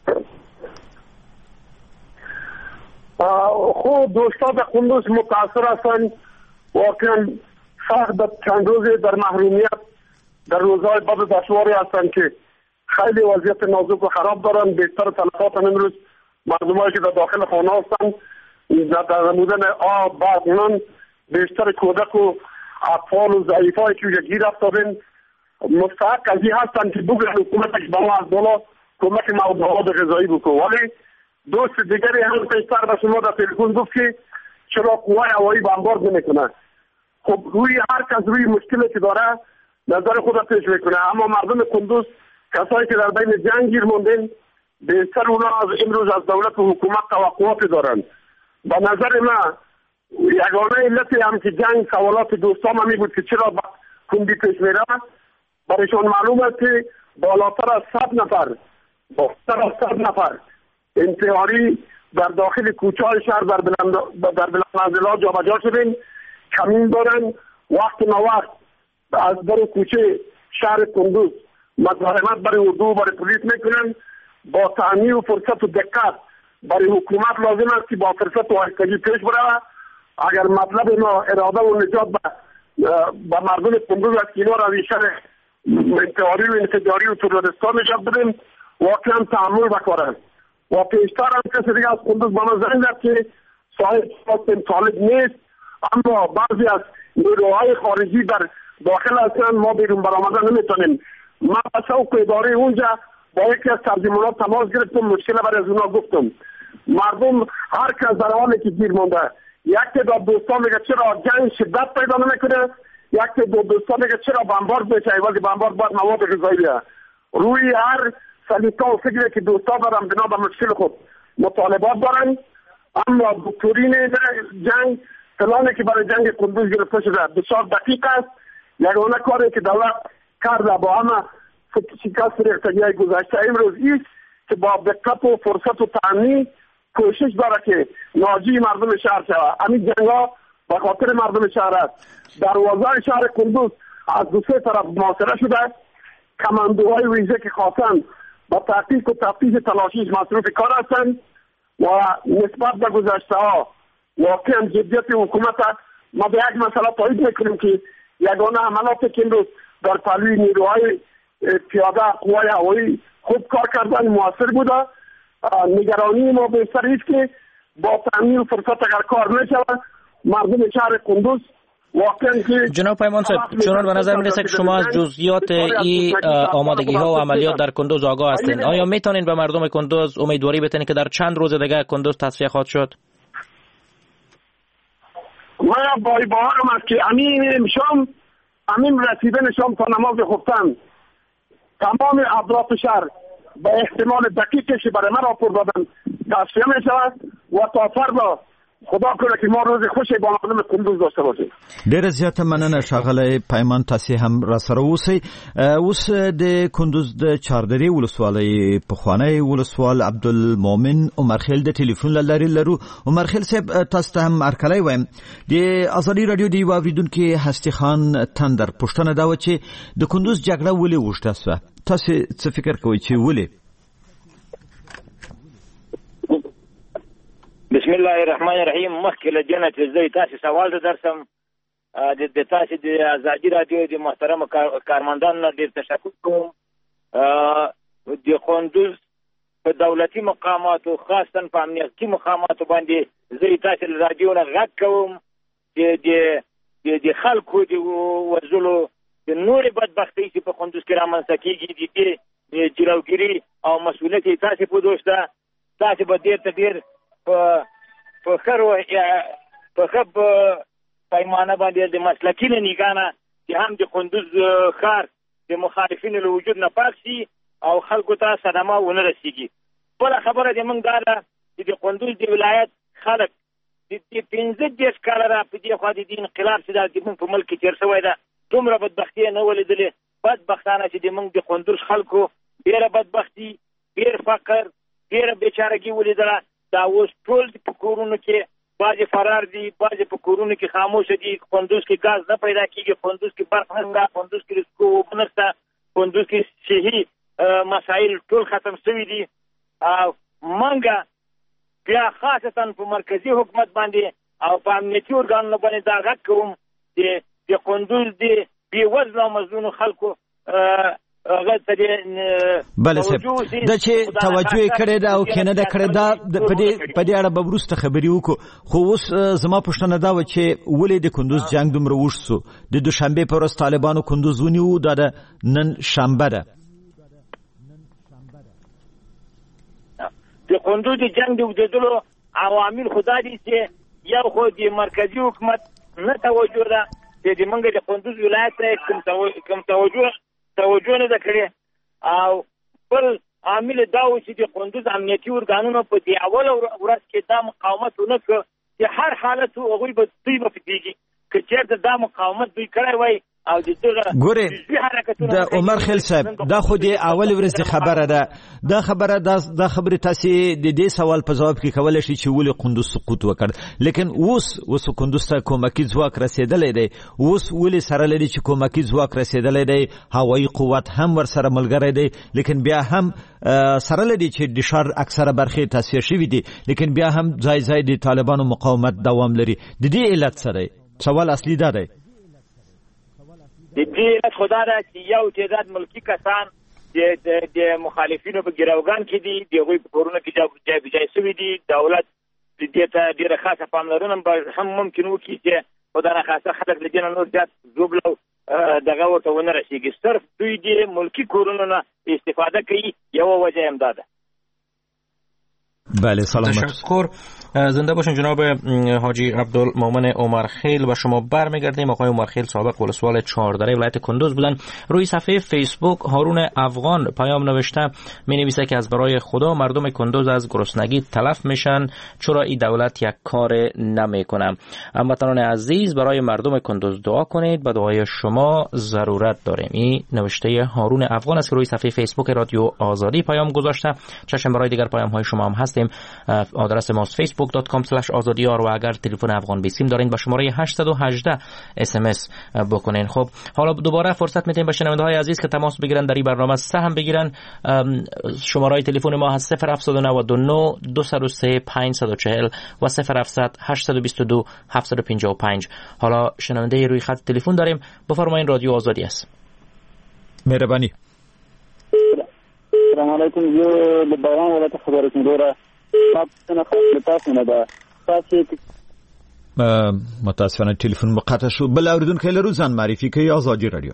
خو دوستان در قندوز متاثر هستند، واقعا سخت چند روزی در محرومیت در روزهای بد دشواری هستند که خیلی وضعیت نازک و خراب دارند. بیشتر تلفات امروز مردمایی که در داخل خانه هستند در نمودن آب برق نان، بیشتر کودک و اطفال و ضعیفایی که گیر افتادن مستحق از این هستند که بگوین حکومت به ما از بالا کمک مواد غذایی بکنه. ولی دوست دیگری هم پیشتر به شما در تلفن گفت که چرا قوای هوایی بمبارد نمیکنه. خب روی هر کس روی مشکلی که داره نظر خود پیش میکنه، اما مردم قندوز کسایی که در بین جنگ گیر موندن بیشتر اونا از امروز از دولت و حکومت توقعاتی دارند. به نظر من یگانه علتی هم که جنگ سوالات دوستام همی بود که چرا کندی پیش میره، برایشان معلوم است که بالاتر از 100 نفر انتحاری در داخل کوچه های شهر در بلندمنزل‌ها جابجا شدن، کمین دارن، وقت نوقت از در کوچه شهر قندوز مزاحمت برای اردو و برای پلیس میکنن. با تأمین و فرصت و دقت برای حکومت لازم است که با فرصت و آهستگی پیش بره. اگر مطلب ما اراده و نجات به مردم قندوز است که اینا را ریشه انتحاری و انفجاری و تروریستان نشد بدیم، واقعا تحمل بکنن. و پیشتر هم کسی دیگه از قندوز با من زنگ زد که صاحب طالب نیست، اما بعضی از نیروهای خارجی در داخل هستن، ما بیرون برآمدن نمیتونیم. من با شوق اداره اونجا با یکی از ترجمانات تماس گرفتم، مشکل برای از اونا گفتم. مردم هر کس در حالی که گیر مونده، یک تعداد دوستان میگه چرا جنگ شدت پیدا نمیکنه، یک تعداد دوستان میگه چرا بمبارد میشه، ولی بمبارد باید مواد غذایی بیاره. روی هر سلیقه و فکری که دوستان دارن بنا به مشکل خود مطالبات دارن، اما دکترین جنگ پلانی که برای جنگ قندوز گرفته شده بسیار دقیق است. یگانه کاری که دولت کرده با همه شکست ریختگی‌های گذشته امروز است که با دقت و فرصت و تأمین کوشش داره که ناجی مردم شهر شود. همین جنگ‌ها به خاطر مردم شهر است. دروازه شهر قندوز از دو سه طرف محاصره شده، کماندوهای ویژه که خواستند با تحقیق و تفتیش تلاشیش مصروف کار هستند و نسبت به گذشته ها واقعا جدیت حکومت است. ما به یک مسئله تایید میکنیم که یگانه عملاتی که امروز در پهلوی نیروهای پیاده قوای هوایی خوب کار کردن موثر بوده. نگرانی ما بیشتر است که با تامین فرصت اگر کار نشود مردم شهر قندوز واقعا که جناب پیمان صاحب چون به نظر میرسه که شما از جزئیات این آمادگی ها و عملیات در قندوز آگاه هستین، آیا میتونین به مردم قندوز امیدواری بتین که در چند روز دیگه قندوز تصفیه خواهد شد؟ ما با باورم است که امین رسیدن شام تا نماز خفتن تمام اطراف شهر به احتمال دقیقش برای ما راپور دادن تصفیه می شود و تا فردا خدا کنه که ما روز خوشی با مردم قندوز داشته باشیم. ډېر زیاته مننه ښاغلی پیمان، تاسې هم راسره اوسئ. اوس د کندوز د چاردرې ولسوالۍ پخوانی ولسوال عبدالمؤمن عمرخیل د ټلیفون له لارې لرو. عمرخیل صاحب تاسو ته هم هرکلی وایم. د ازادي راډیو د یو اورېدونکي هستي خان تندر پوښتنه دا وه چې د کندوز جګړه ولې اوږده سوه؟ تاسو څه فکر کوئ چې ولې؟ بسم الله الرحمن الرحیم. مخکې له دې نه چې زه تاسې سوال ته درسم، د تاسې د ازادي راډیو د محترمو کارمندانو نه ډېر تشکر کوم. د قندوز په دولتي مقاماتو خاصتا په امنیتي مقاماتو باندې زه تاسې له راډیو نه غږ کوم چې د خلکو د وژلو د نورې بدبختۍ چې په قندوز کې رامنځته کېږي د دې جلوګیري او مسؤلیت یې تاسې په دوش ده. تاسې به ډېر ته ډېر په ښه پیمانه باندې د مسلکي نګاه نه چې هم د کندوز ښار د مخالفینو له وجود نه پاک شي او خلکو ته صدمه ونه رسیږي. بله خبره د موږ دا ده چې د کندوز د ولایت خلک د 15 کاله را په دې خوا د دې انقلاب چې دا د موږ په ملک کې تېر شوی ده دومره بدبختي یې نه ولیدلې. بدبختانه چې د موږ د کندوز خلکو ډېره بدبختي، ډېر فقر، ډېره بېچارګي ولیدله. دا اوس ټول په کورونو کې بعضې فرار دي، بعضې په کورونو کې خاموشه دي. کندوز کې ګاز نه پیدا کېږي، کندوز کې برق نشته، کندوز کې د سکو اوبه نشته، کندوز کې صحي مسایل ټول ختم شوي دي. منګه بیا خاصتا په مرکزي حکومت باندې او په امنیتي ارګانونو باندې دا غږ کوم چې د کندوز د بېوزلو او مظلومو خلکو بله صاحب دا چې توجه یې کړې ده او که نه ده کړې ده په دې اړه به وروسته خبرې وکړو. خو اوس زما پوښتنه دا وه چې ولې د کندوز جنګ دومره اوږد سو؟ د دوشنبې په ورځ طالبانو کندوز ونیو، دا د نن شنبه ده. د کندوز د جنګ د اوږدېدلو عوامل خو دا دي چې یو خو د مرکزي حکومت نه توجه ده چې د موږ د کندوز ولایت ته کوم توجه نه ده کړې، او بل عامل دا و چې د کندوز امنیتي ارګانونو په دې اوله ورځ کې دا مقاومت ونه کړ چې هر حالت هغوی به دوی به پکېږي که چېرته دا مقاومت دوی کړی وای او د دغه ګورې د عمر خیل صاحب دا خو د اول ورځې خبره ده. دا خبره تاسې د دې سوال په ځواب کې کولی شي چې ولې کندوز سقوط وکړ، لیکن اوس کندوز ته کومکي ځواک رسېدلی دی، اوس ولې سره لري چې کومکي ځواک رسېدلی دی، هوایي قوت هم ورسره ملګری دی، لیکن بیا هم سره لري چې د ښار اکثره برخې تصفیه شوي دي، لیکن بیا هم ځای د طالبانو مقاومت دوام لري. د دې علت څه دی؟ سوال اصلي دا دی. د دې علت خو دا ده چې یو تعداد ملکي کسان د مخالفینو په ګروګان کې دي، د هغوی په کورونو کې جابجا شوي دي. دولت دې ته ډېره خاصه پاملرنه هم ممکن وکړي چې خو دا ناخواسته خلک له دې نه نور زیات ژوبله دغه ورته ونه رسېږي. صرف دوی د ملکي کورونو نه استفاده کوي، یوه وجه هم دا ده. بله سلامت. تشکر. زنده باشین جناب حاجی عبدالمومن عمرخیل. و شما برمیگردیم. آقای عمرخیل سابق ولسوال چهاردره ولایت کندوز بودن. روی صفحه فیسبوک هارون افغان پیام نوشته، می نویسه که از برای خدا مردم کندوز از گرسنگی تلف میشن، چرا این دولت یک کار نمیکنه؟ هموطنان عزیز برای مردم کندوز دعا کنید، به دعای شما ضرورت داریم. این نوشته هارون افغان است که روی صفحه فیسبوک رادیو آزادی پیام گذاشته. چشم برای دیگر پیام های شما هم هستیم. آدرس ماست facebook.com/azadiyar و اگر تلفن افغان بیسیم دارین با شماره 818 SMS بکنین. خب حالا دوباره فرصت میتیم به شنونده‌های عزیز که تماس بگیرن در این برنامه سهم بگیرن. شماره تلفن ما هست 0799 203 540 و 0700 822 755. حالا شنونده روی خط تلفن داریم. بفرمایید، رادیو آزادی است. مهربانی. السلام علیکم. زه د بیان ولایت خبرتون دوره متاسفانه تلفن مقطع شو. بل اوریدونکو لرو ځان معرفي کوي. آزادی رادیو.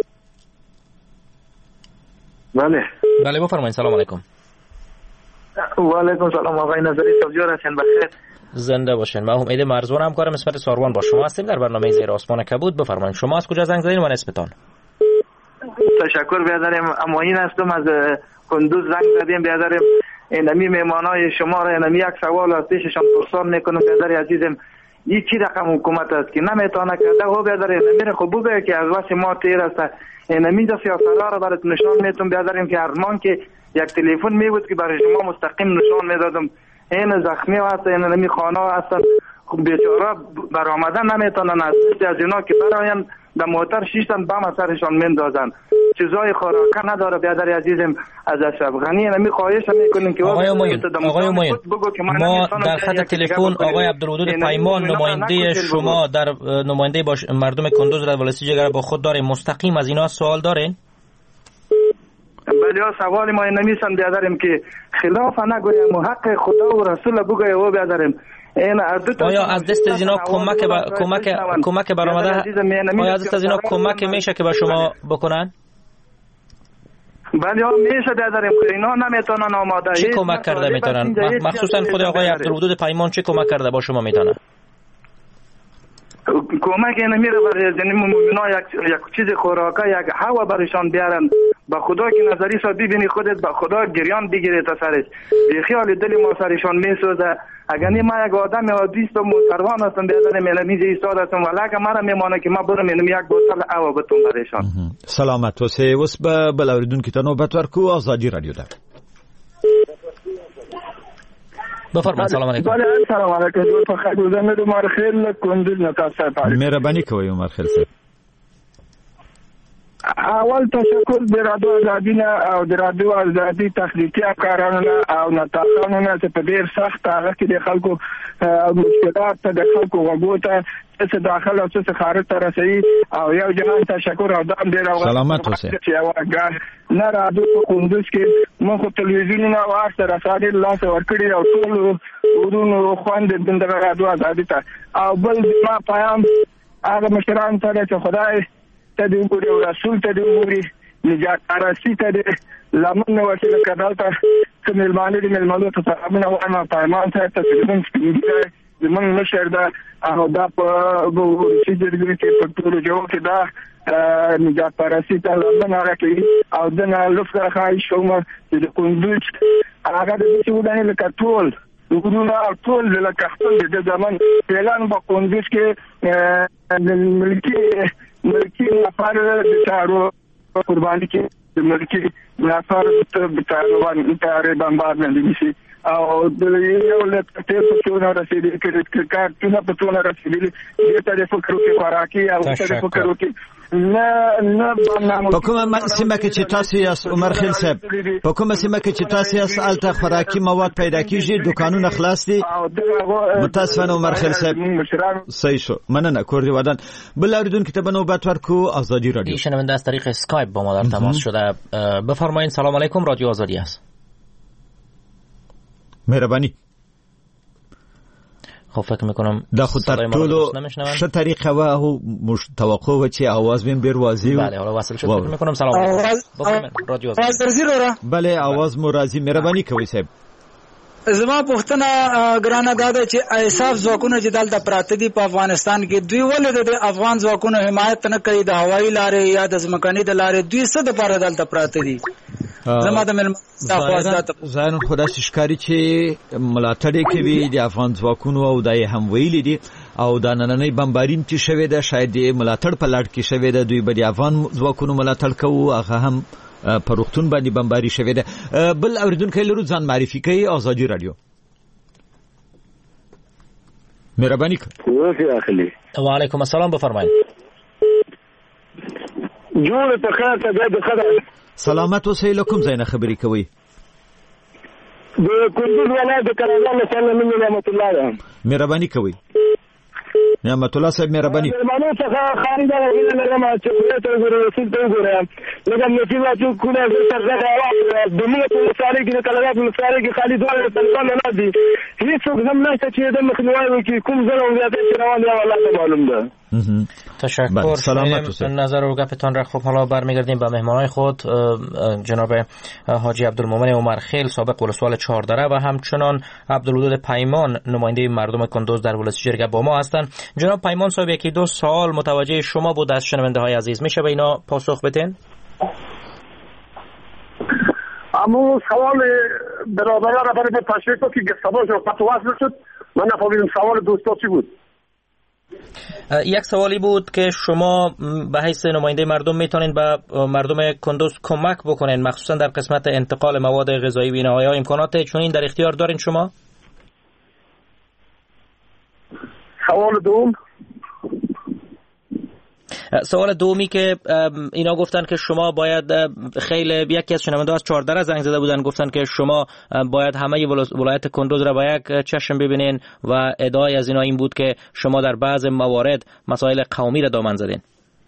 بله بفرمایید. سلام علیکم. و علیکم سلام. آقای نظری سبزیار هستین؟ بخیر. زنده باشین. من امید مرزبان همکارم اسمت ساروان با شما هستیم در برنامه زیر آسمان کبود. بفرمایید شما از کجا زنگ زدین و اسمتان؟ تشکر بیادریم. اماین هستم از کندوز زنگ زدیم بیادریم. اینمی مهمانای شما را اینمی یک سوال از پیششان پرسان میکنم بیادر عزیزم. این چی رقم حکومت است که نمیتونه کرده هو بیادر اینمی خوب بگه که از واسه ما تیر است. اینمی دا سیاست‌ها را برات نشان میتونم بیادریم که هرمان که یک تلفن میبود که برای شما مستقیم نشان میدادم. این زخمی هست، اینمی خانه هستن، خب بیچاره برآمدن نمیتونن از اینا که براین در موتر شیشتن بم سرشان میندازن. چیزای خوراکه نداره بیادر عزیزم. از اشرف غنی نمی خواهش میکنیم که آقای موین ما در خط تلفن آقای عبدالودود پیمان نماینده شما در نماینده مردم کندوز در ولایت جگر با خود داریم. مستقیم از اینا سوال دارین؟ بله سوال ما نمیسن بیادریم که خلاف نگویم و حق خدا و رسول بگویم و بیادریم. آیا از دست از اینا کمک برآمده؟ آیا از دست از اینا کمک میشه که به شما بکنن؟ بله میشه بیادریم که اینا نمیتونن آماده. چی کمک کرده میتونن؟ مخصوصا خود آقای عبدالودود پیمان چی کمک کرده با شما میتونن؟ کمک نمیره برای مومینا یک چیز خوراکه یک هوا برایشان بیارن. با خدا که نظری شو ببینی خودت، با خدا گریان بگیره تا سرش. بی خیال دل ما سرشان میسوزه. اگر ما یک آدم عادی است و محترم هستم بیادر میلمیز ایستاد هستم ولی که مرا میمانه که ما برم اینم یک بوتل هوا بتون برایشان. سلامت وسی وس به بلاوریدون که نوبت ورکو آزادی رادیو ده. بفرمایید. سلام علیکم. بله سلام علیکم. دو خدمت دو مرخیل کندل نتاسه پاری. مهربانی کوي عمر خیل صاحب. اول تشکر د رادیو ازادي نه او د رادیو ازادي تخلیقي کارانو او نتاقانو نه چې په ډیر سخت هغه کې د خلکو مشکلات ته د خلکو وګوته څه داخله او څه خارج ته رسي او یو جهان تشکر او دام ډیر سلامت اوسه. نه رادیو په کندوز کې مخ تلویزیون نه واسطه رسالې لاس ورکړي او ټول ورونو خوند د رادیو ازادي ته او بل ما پیغام هغه مشران ته چې خدای ته دی ګوري او رسول ته دی ګوري نجات پرستی ته دی لمن وسیله کډال ته کومل باندې دی ملمنو ته امن او ما پایمان ته تسلیم کیږي زمون مشر دا او دا په چې دغه کې په ټول جو کې دا نجات پرستی ته لمن راکړي او د لفظ خای شوم د کندوز هغه د څه ودانې لکه ټول وګورونه ټول لکه خپل د زمان اعلان په کندوز کې ملکی لپاره د تارو قرباني کې د ملکی لپاره د تارو باندې تارې باندې نشي او د یو لپاره څه څه رسیدي کې کارتونه په ټول رسیدي د ته فکر وکړي خوراکي او ته فکر وکړي نه په کومه سیمه کې چې تاسو یاست عمر خیل صاحب په کومه سیمه کې چې تاسو یاست الته خوراکي مواد پیدا کیږي دکانونه خلاص دي متاسفانه عمر خیل صاحب صحیح شو مننه کوردی ودان بل اوریدون کتاب نوبت ورکو آزادی رادیو شنونده از طریق اسکایپ با ما در تماس شده. بفرمایید. سلام علیکم. رادیو آزادی است. مهربانی. خب فکر میکنم دا خود تر طولو شه طریقه و هو توقع و چی آواز بین بروازی بله حالا وصل شد. فکر میکنم سلام علیکم. رادیو بله آواز مرازی. مهربانی کوي صاحب. زما پوښتنه ګرانه دا ده چې ایساف ځواکونه چې دلته پراته دي په افغانستان کې دوی ولې د افغان ځواکونو حمایت نه کوي د هوایي لارې یا د ځمکني د لارې دوی څه د پاره دلته پراته دي؟ زما د ځان خدا شکاري چې ملاتړ کوي د افغان ځواکونو او دای هم ویلي دي او د نننۍ بمبارین چې شوه ده شاید ملاتړ په لړ کې شوه ده دوی به د افغان ځواکونو ملاتړ کوي هغه هم پروختون باندې بمباری شوه ده. بل اوریدونکو لرو ځان معرفي کوي آزادی رادیو. مهرباني کوي اخلي. وعلیکم السلام. بفرمایید. جوړ په خیر ته د خدای سلامت اوسئ. لکم زینه خبري کوي د کندوز ولایت د کراغان سره من نعمت الله. مهرباني کوي نعمت الله صاحب. مهرباني مانو څخه خارج راغلی لرم چې ته رسول ته وګورم لکه نتیجه چې کومه څنګه د موږ په ساري کې د کلاګات په ساري کې خالي دوه طالبان نه دي هیڅ څوک هم نشته چې د مخنیوي وکړي کوم ځل او زیاته چې روان دی والله معلوم ده. تشکر. سلامت نظر و گپتان را. خب حالا برمیگردیم به مهمانای خود جناب حاجی عبدالمومن عمرخیل سابق ولسوال چهاردره و همچنان عبدالودود پیمان نماینده مردم کندوز در ولسوالی با ما هستند. جناب پیمان صاحب یکی دو سوال متوجه شما بود از شنونده های عزیز، میشه به اینا پاسخ بدین؟ اما سوال برادر را برای تشریح که گفتگوش رو وصل شد من نفهمیدم سوال دوستا چی بود. یک سوالی بود که شما به حیث نماینده مردم میتونین به مردم کندوز کمک بکنین مخصوصا در قسمت انتقال مواد غذایی و اینها. آیا امکانات چنین در اختیار دارین شما؟ سوال دوم سوال دومی که اینا گفتن که شما باید خیلی یکی از شنونده از چهاردره زنگ زده بودن گفتن که شما باید همه ولایت کندوز را با یک چشم ببینین و ادعای از اینا این بود که شما در بعض موارد مسائل قومی را دامن زدین.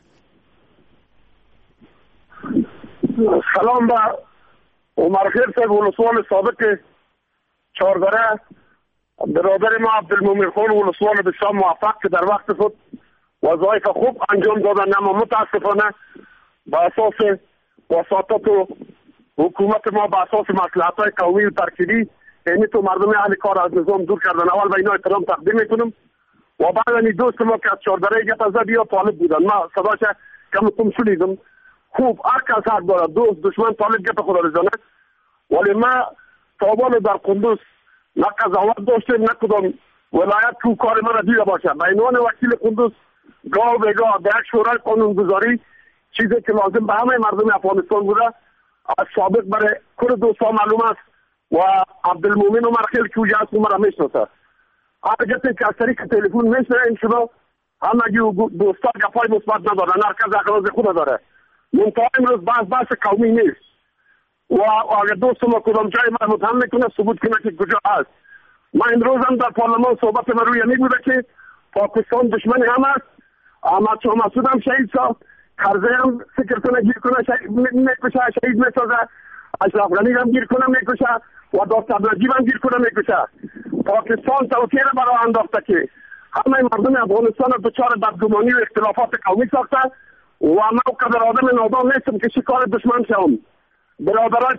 سلام به عمرخیل صاحب ولسوال سابق چهاردره. برادر ما عبدالمومن خان ولسوال بسیار موفق که در وقت خود وظایف خوب انجام دادن، اما متاسفانه با اساس وساطت و حکومت ما با اساس مصلحت‌های قومی و ترکیبی یعنی تو مردم اهل کار از نظام دور کردن. اول به اینا احترام تقدیم میکنم و بعد دوست ما که از چهاردره گفت زد یا طالب بودن، ما صداش کم شنیدم. خوب هر کس حق داره، دوست دشمن طالب گفت خدا رضانه، ولی ما تابان در قندوز نه قضاوت داشتیم نه کدام ولایت تو کار من دیده باشه. به عنوان وکیل قندوز گاه به گاه به یک شورای قانونگذاری چیزی که لازم به همه مردم افغانستان بوده از سابق برای کل دوستا معلوم است و عبدالمومن عمرخیل که اوجه است مرا میشناسه. هر جتی که از طریق تلفن میشنه شما همگی دوستا گپای مثبت ندارن، هر کس اغراض خود داره. منتها امروز بحث قومی نیست و اگر دوست ما کدام جای من متهم میکنه ثبوت کنه که کجا هست. من امروز هم در پارلمان صحبت من روی یمی بوده که پاکستان دشمن هم است. احمد شاه مسعود هم شهید شد، کرزی هم فکر کنه گیر کنه شهید میکشه، شهید میسازه، اشرف غنی هم گیر کنه میکشه و دکتر نجیب هم گیر کنه میکشه. پاکستان توطئه را برای انداخته که همه مردم افغانستان دچار بدگمانی و اختلافات قومی ساخته و ما قدر آدم نادان نیستم که شکار دشمن شوم. برادرای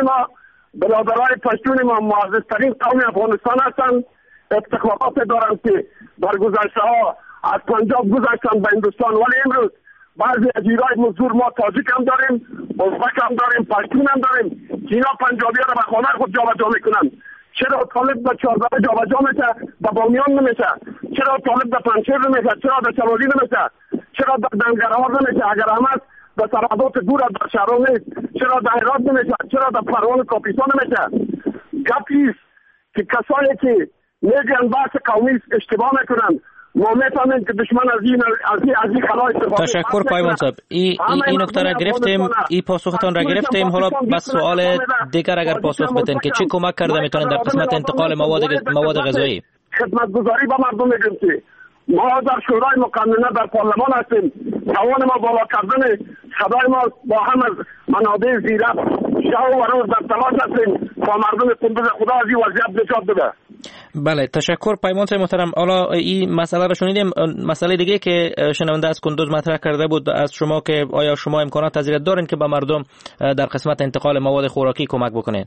پشتون ما معززترین قوم افغانستان هستند. افتخارات دارند که در گذشته ها از پنجاب گذشتن به هندوستان، ولی امروز بعضی اجیرای مزدور ما تاجیک هم داریم، ازبک هم داریم، پشتون هم داریم که اینا پنجابی ها را به خانه خود جابجا میکنن. چرا طالب به چهاردره جابجا میشه به بامیان نمیشه؟ چرا طالب به پنجشیر نمیشه؟ چرا به چلولی نمیشه؟ چرا در دنگرهار نمیشه؟ اگر هم است به سرحدات دور در شهرها نیست، چرا در هرات نمیشه؟ چرا در پروان کاپیسا نمیشه؟ گپی است که کسایی که میگن بحث قومی اشتباه میکنن. ما میفهمیم که دشمن از این خلا استفاده. تشکر پایمان صاحب. این نکته را گرفتیم، این پاسختان را گرفتیم. حالا بس سوال دیگر اگر پاسخ بدین که چه کمک کرده میتونن در قسمت انتقال مواد غذایی؟ خدمتگزاری به مردم میگم که ما در شورای مقننه در پارلمان هستیم. توان ما بالا کردن صدای ما با هم از منابع زیرک شب و روز در تلاش هستیم با مردم قندوز خدا از این وضعیت نجات بده. بله تشکر پیمان صاحب محترم. حالا این مسئله را شنیدیم. مسئله دیگه که شنونده از قندوز مطرح کرده بود از شما که آیا شما امکانات تزریق دارین که به مردم در قسمت انتقال مواد خوراکی کمک بکنید؟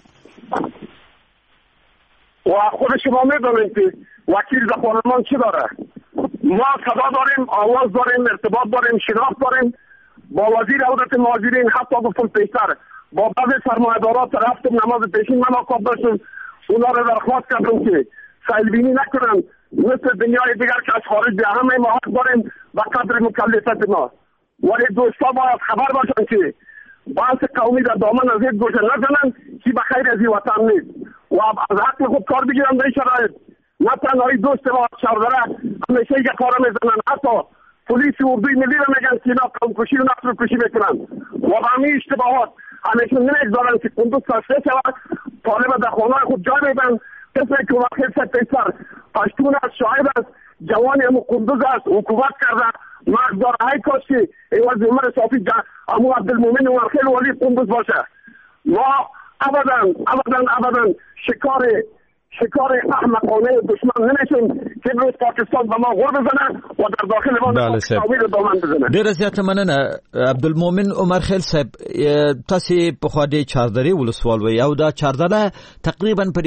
و خود شما میدونید که وکیل در پارلمان چی داره؟ ما صدا داریم، آواز داریم، ارتباط داریم، شناخت داریم. با وزیر عودت مهاجرین حتی گفتم پیشتر با بعض سرمایه‌دارا رفتم نماز پیشین ملاقات داشتم، اونا رو درخواست کردم که سیلبینی نکنن مثل دنیای دیگر که از خارج به همه ما حق داریم و قدر مکلفیت ما. ولی دوستا باید خبر باشن که بحث قومی در دامن از یک گوشه نزنن که به خیر از این وطن نیست و از حق خود کار بگیرن. در شرایط نه تنهایی دوست ما چهاردره همیشه یک کار میزنن، حتی پلیس اردوی ملی رو میگن که اینا قوم کشی و نسل کشی میکنن و به همین اشتباهات همیشه نمیگذارن که قندوز تشکیل شود. طالب در خانه خود جای میدن، کسی که وقتی پیسر پشتون است، شاهد است، جوانی همون قندوز است، حکومت کرده مقدار های کاش که ایواز عمر صافی همون عبدالمومن عمرخیل ولی قندوز باشه. ما ابدا شکار احمقانه دشمن نمیشیم که امروز پاکستان به ما غور بزنه و در داخل ما پاکستانی رو دامن بزنه. ډیره زیاته مننه عبدالمومن عمرخیل صاحب. تاسو په خوا د چاردرې ولسوال وي او دا چاردره تقریبا په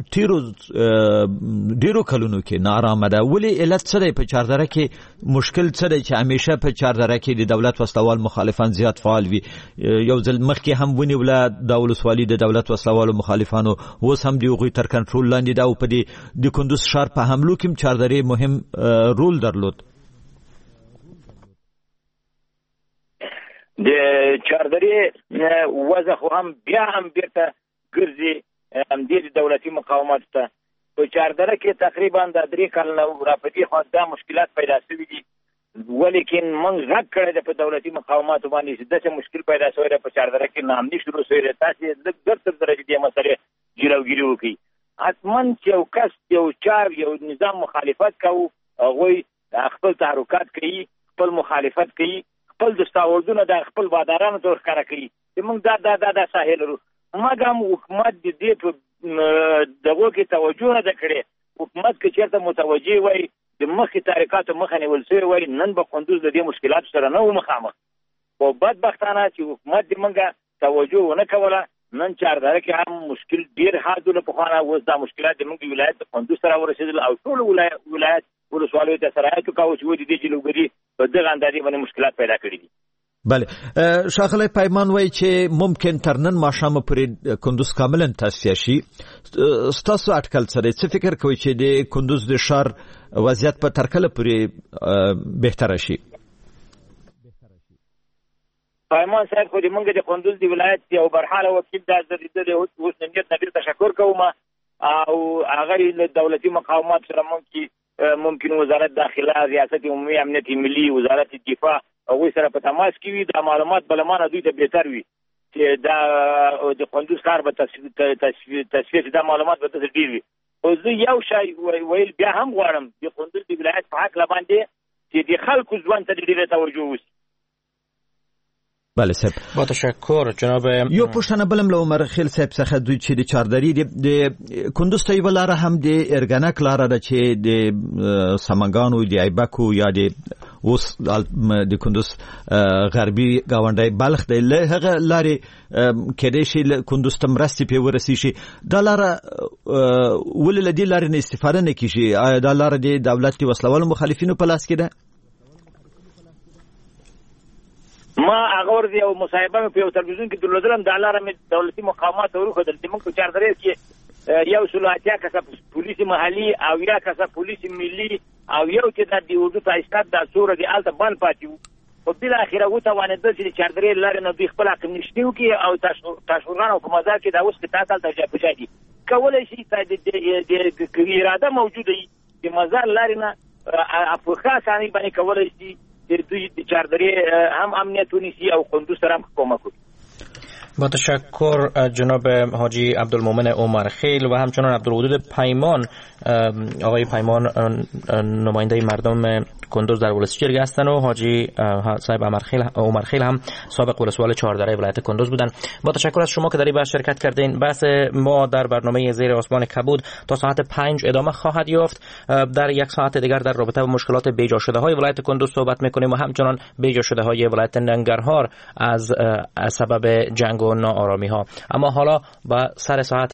ډیرو کلونو کې ناارامه ده. ولې علت څه دی په چاردره کې؟ مشکل څه دی چې همیشه په چاردره کې د دولت وسلوال مخالفان زیات فعال وي؟ یو ځل مخکې هم ونیوله د ولسوالي د دولت وسلوالو مخالفانو، اوس هم د هغوی تر کنټرول لاندې ده او په د کندوز ښار په حملو کې هم چاردرې مهم رول درلود. د چاردرې وضع خو هم بیا هم بیرته ګرځي همدې د دولتي مقاومت ته. په چاردره کې تقریبا د 3 کال را پدې خو دا مشکلات پیدا شوي دي، ولیکن موږ غږ کړی دی په دولتي مقاوماتو باندې چې داسې مشکل پیدا شوی دی په چاردره کې ناامني شروع شوې ده. تاسې لږ ډېر تر درجې دې مسلې جلوګیري وکړي. حتما چې یو کس یو چار یو نظام مخالفت کوو، هغوی خپل تحرکات کوي، خپل مخالفت کوي، خپل دستاوردونه د خپل بادارانو ته ورښکاره کوي چې موږ دا ساحل لرو. موږ هم حکومت د دې په دغو کې توجه نه ده کړې. حکومت که چېرته متوجه وای د مخکې تحریکاتو مخه نیول شوې وای، نن به قندوز د دې مشکلاتو سره نه و مخامخ. خو بدبختانه چې حکومت دې موږ توجه ونه کوله، نن چاردره کې هم مشکل ډېر حاد له پخوانه اوس دا مشکلات د موږ ولایت د قندوز سره ورسېدل او ټول ولایت ولسوالیو ته سرایت وکاو چې ودی د جلوګری په دغه اندازې باندې مشکلات پیدا کړي دي. بله ښاغلی پیمان وایي چې ممکن تر نن ماښامه پورې کندوز کاملا تصفیه شي. ستاسو اټکل څه دی؟ څه فکر کوئ چې د کندوز د ښار وضعیت په تر کله پورې بهتره شي؟ پیمان صاحب خو د موږ د کندوز د ولایت یو برحاله وکیل دا د اوس نیت نبیر تشکر کوم او هغه له دولتي مقامات سره ممکن وزارت داخله، ریاست عمومي امنیت ملي، وزارت دفاع او سره په تماس کې وي د معلومات بلمانه دوی ته بهتر وي چې دا د کندوز ښار به تصفیه د معلومات به ډیر وي. او زه یو شی ویل بیا هم غواړم د کندوز د ولایت په حق باندې چې د خلکو ژوند ته ډیره توجه وشي. بله صاحب با تشکر جناب. یو پوښتنه بلم له عمر خیل صاحب څخه دوی چې د چاردري د کندوز ته یوه لاره هم د ارګنک لاره ده چې د سمنګانو د ایبکو یا د اوس د کندوز غربي ګاونډی بلخ دی له هغه لارې کېدای شي کندوز ته مرستې پرې ورسي شي. دا لاره ولې له دې لارې نه استفاده نه کیږي؟ آیا دا لاره د دولت د وسلوالو مخالفینو په لاس کې ده؟ ما هغه ورځ یو مصاحبه په یو تلویزیون کې درلودم، دا لاره مې دولتي مقامات وروښودل چې موږ په چاردرې کې یو سل اتیا کسه پولیس محلي او یا کسه پولیس ملي او یو چې د اردو تاسیسات د سوره دی الته بند پاتې وو. په بل اخیره وتوانېدل چې چاردرې لارې نه دوی خپل حق نشته وکړي او تاشوران او په مزار کې دا اوس کې تاسو ته پېښه دي کولای شي د اراده موجوده وي د مزار لارې نه په خاصه باندې کولای شي دوی د چاردرې هم امنیت ونیسي او کندوز سره هم کومک وکړي. با تشکر جناب حاجی عبدالمومن عمرخیل و همچنان عبدالودود پیمان. آقای پیمان نماینده مردم کندوز در ولسوالی جرگه هستند و حاجی صاحب عمرخیل هم سابق ولسوال چهاردره ولایت کندوز بودند. با تشکر از شما که در این بحث شرکت کردین. بحث ما در برنامه زیر آسمان کبود تا ساعت 5 ادامه خواهد یافت. در یک ساعت دیگر در رابطه با مشکلات بیجا شده های ولایت کندوز صحبت میکنیم و همچنان بیجا شده های ولایت ننگرهار از سبب جنگ و ناآرامی ها. اما حالا با سر ساعت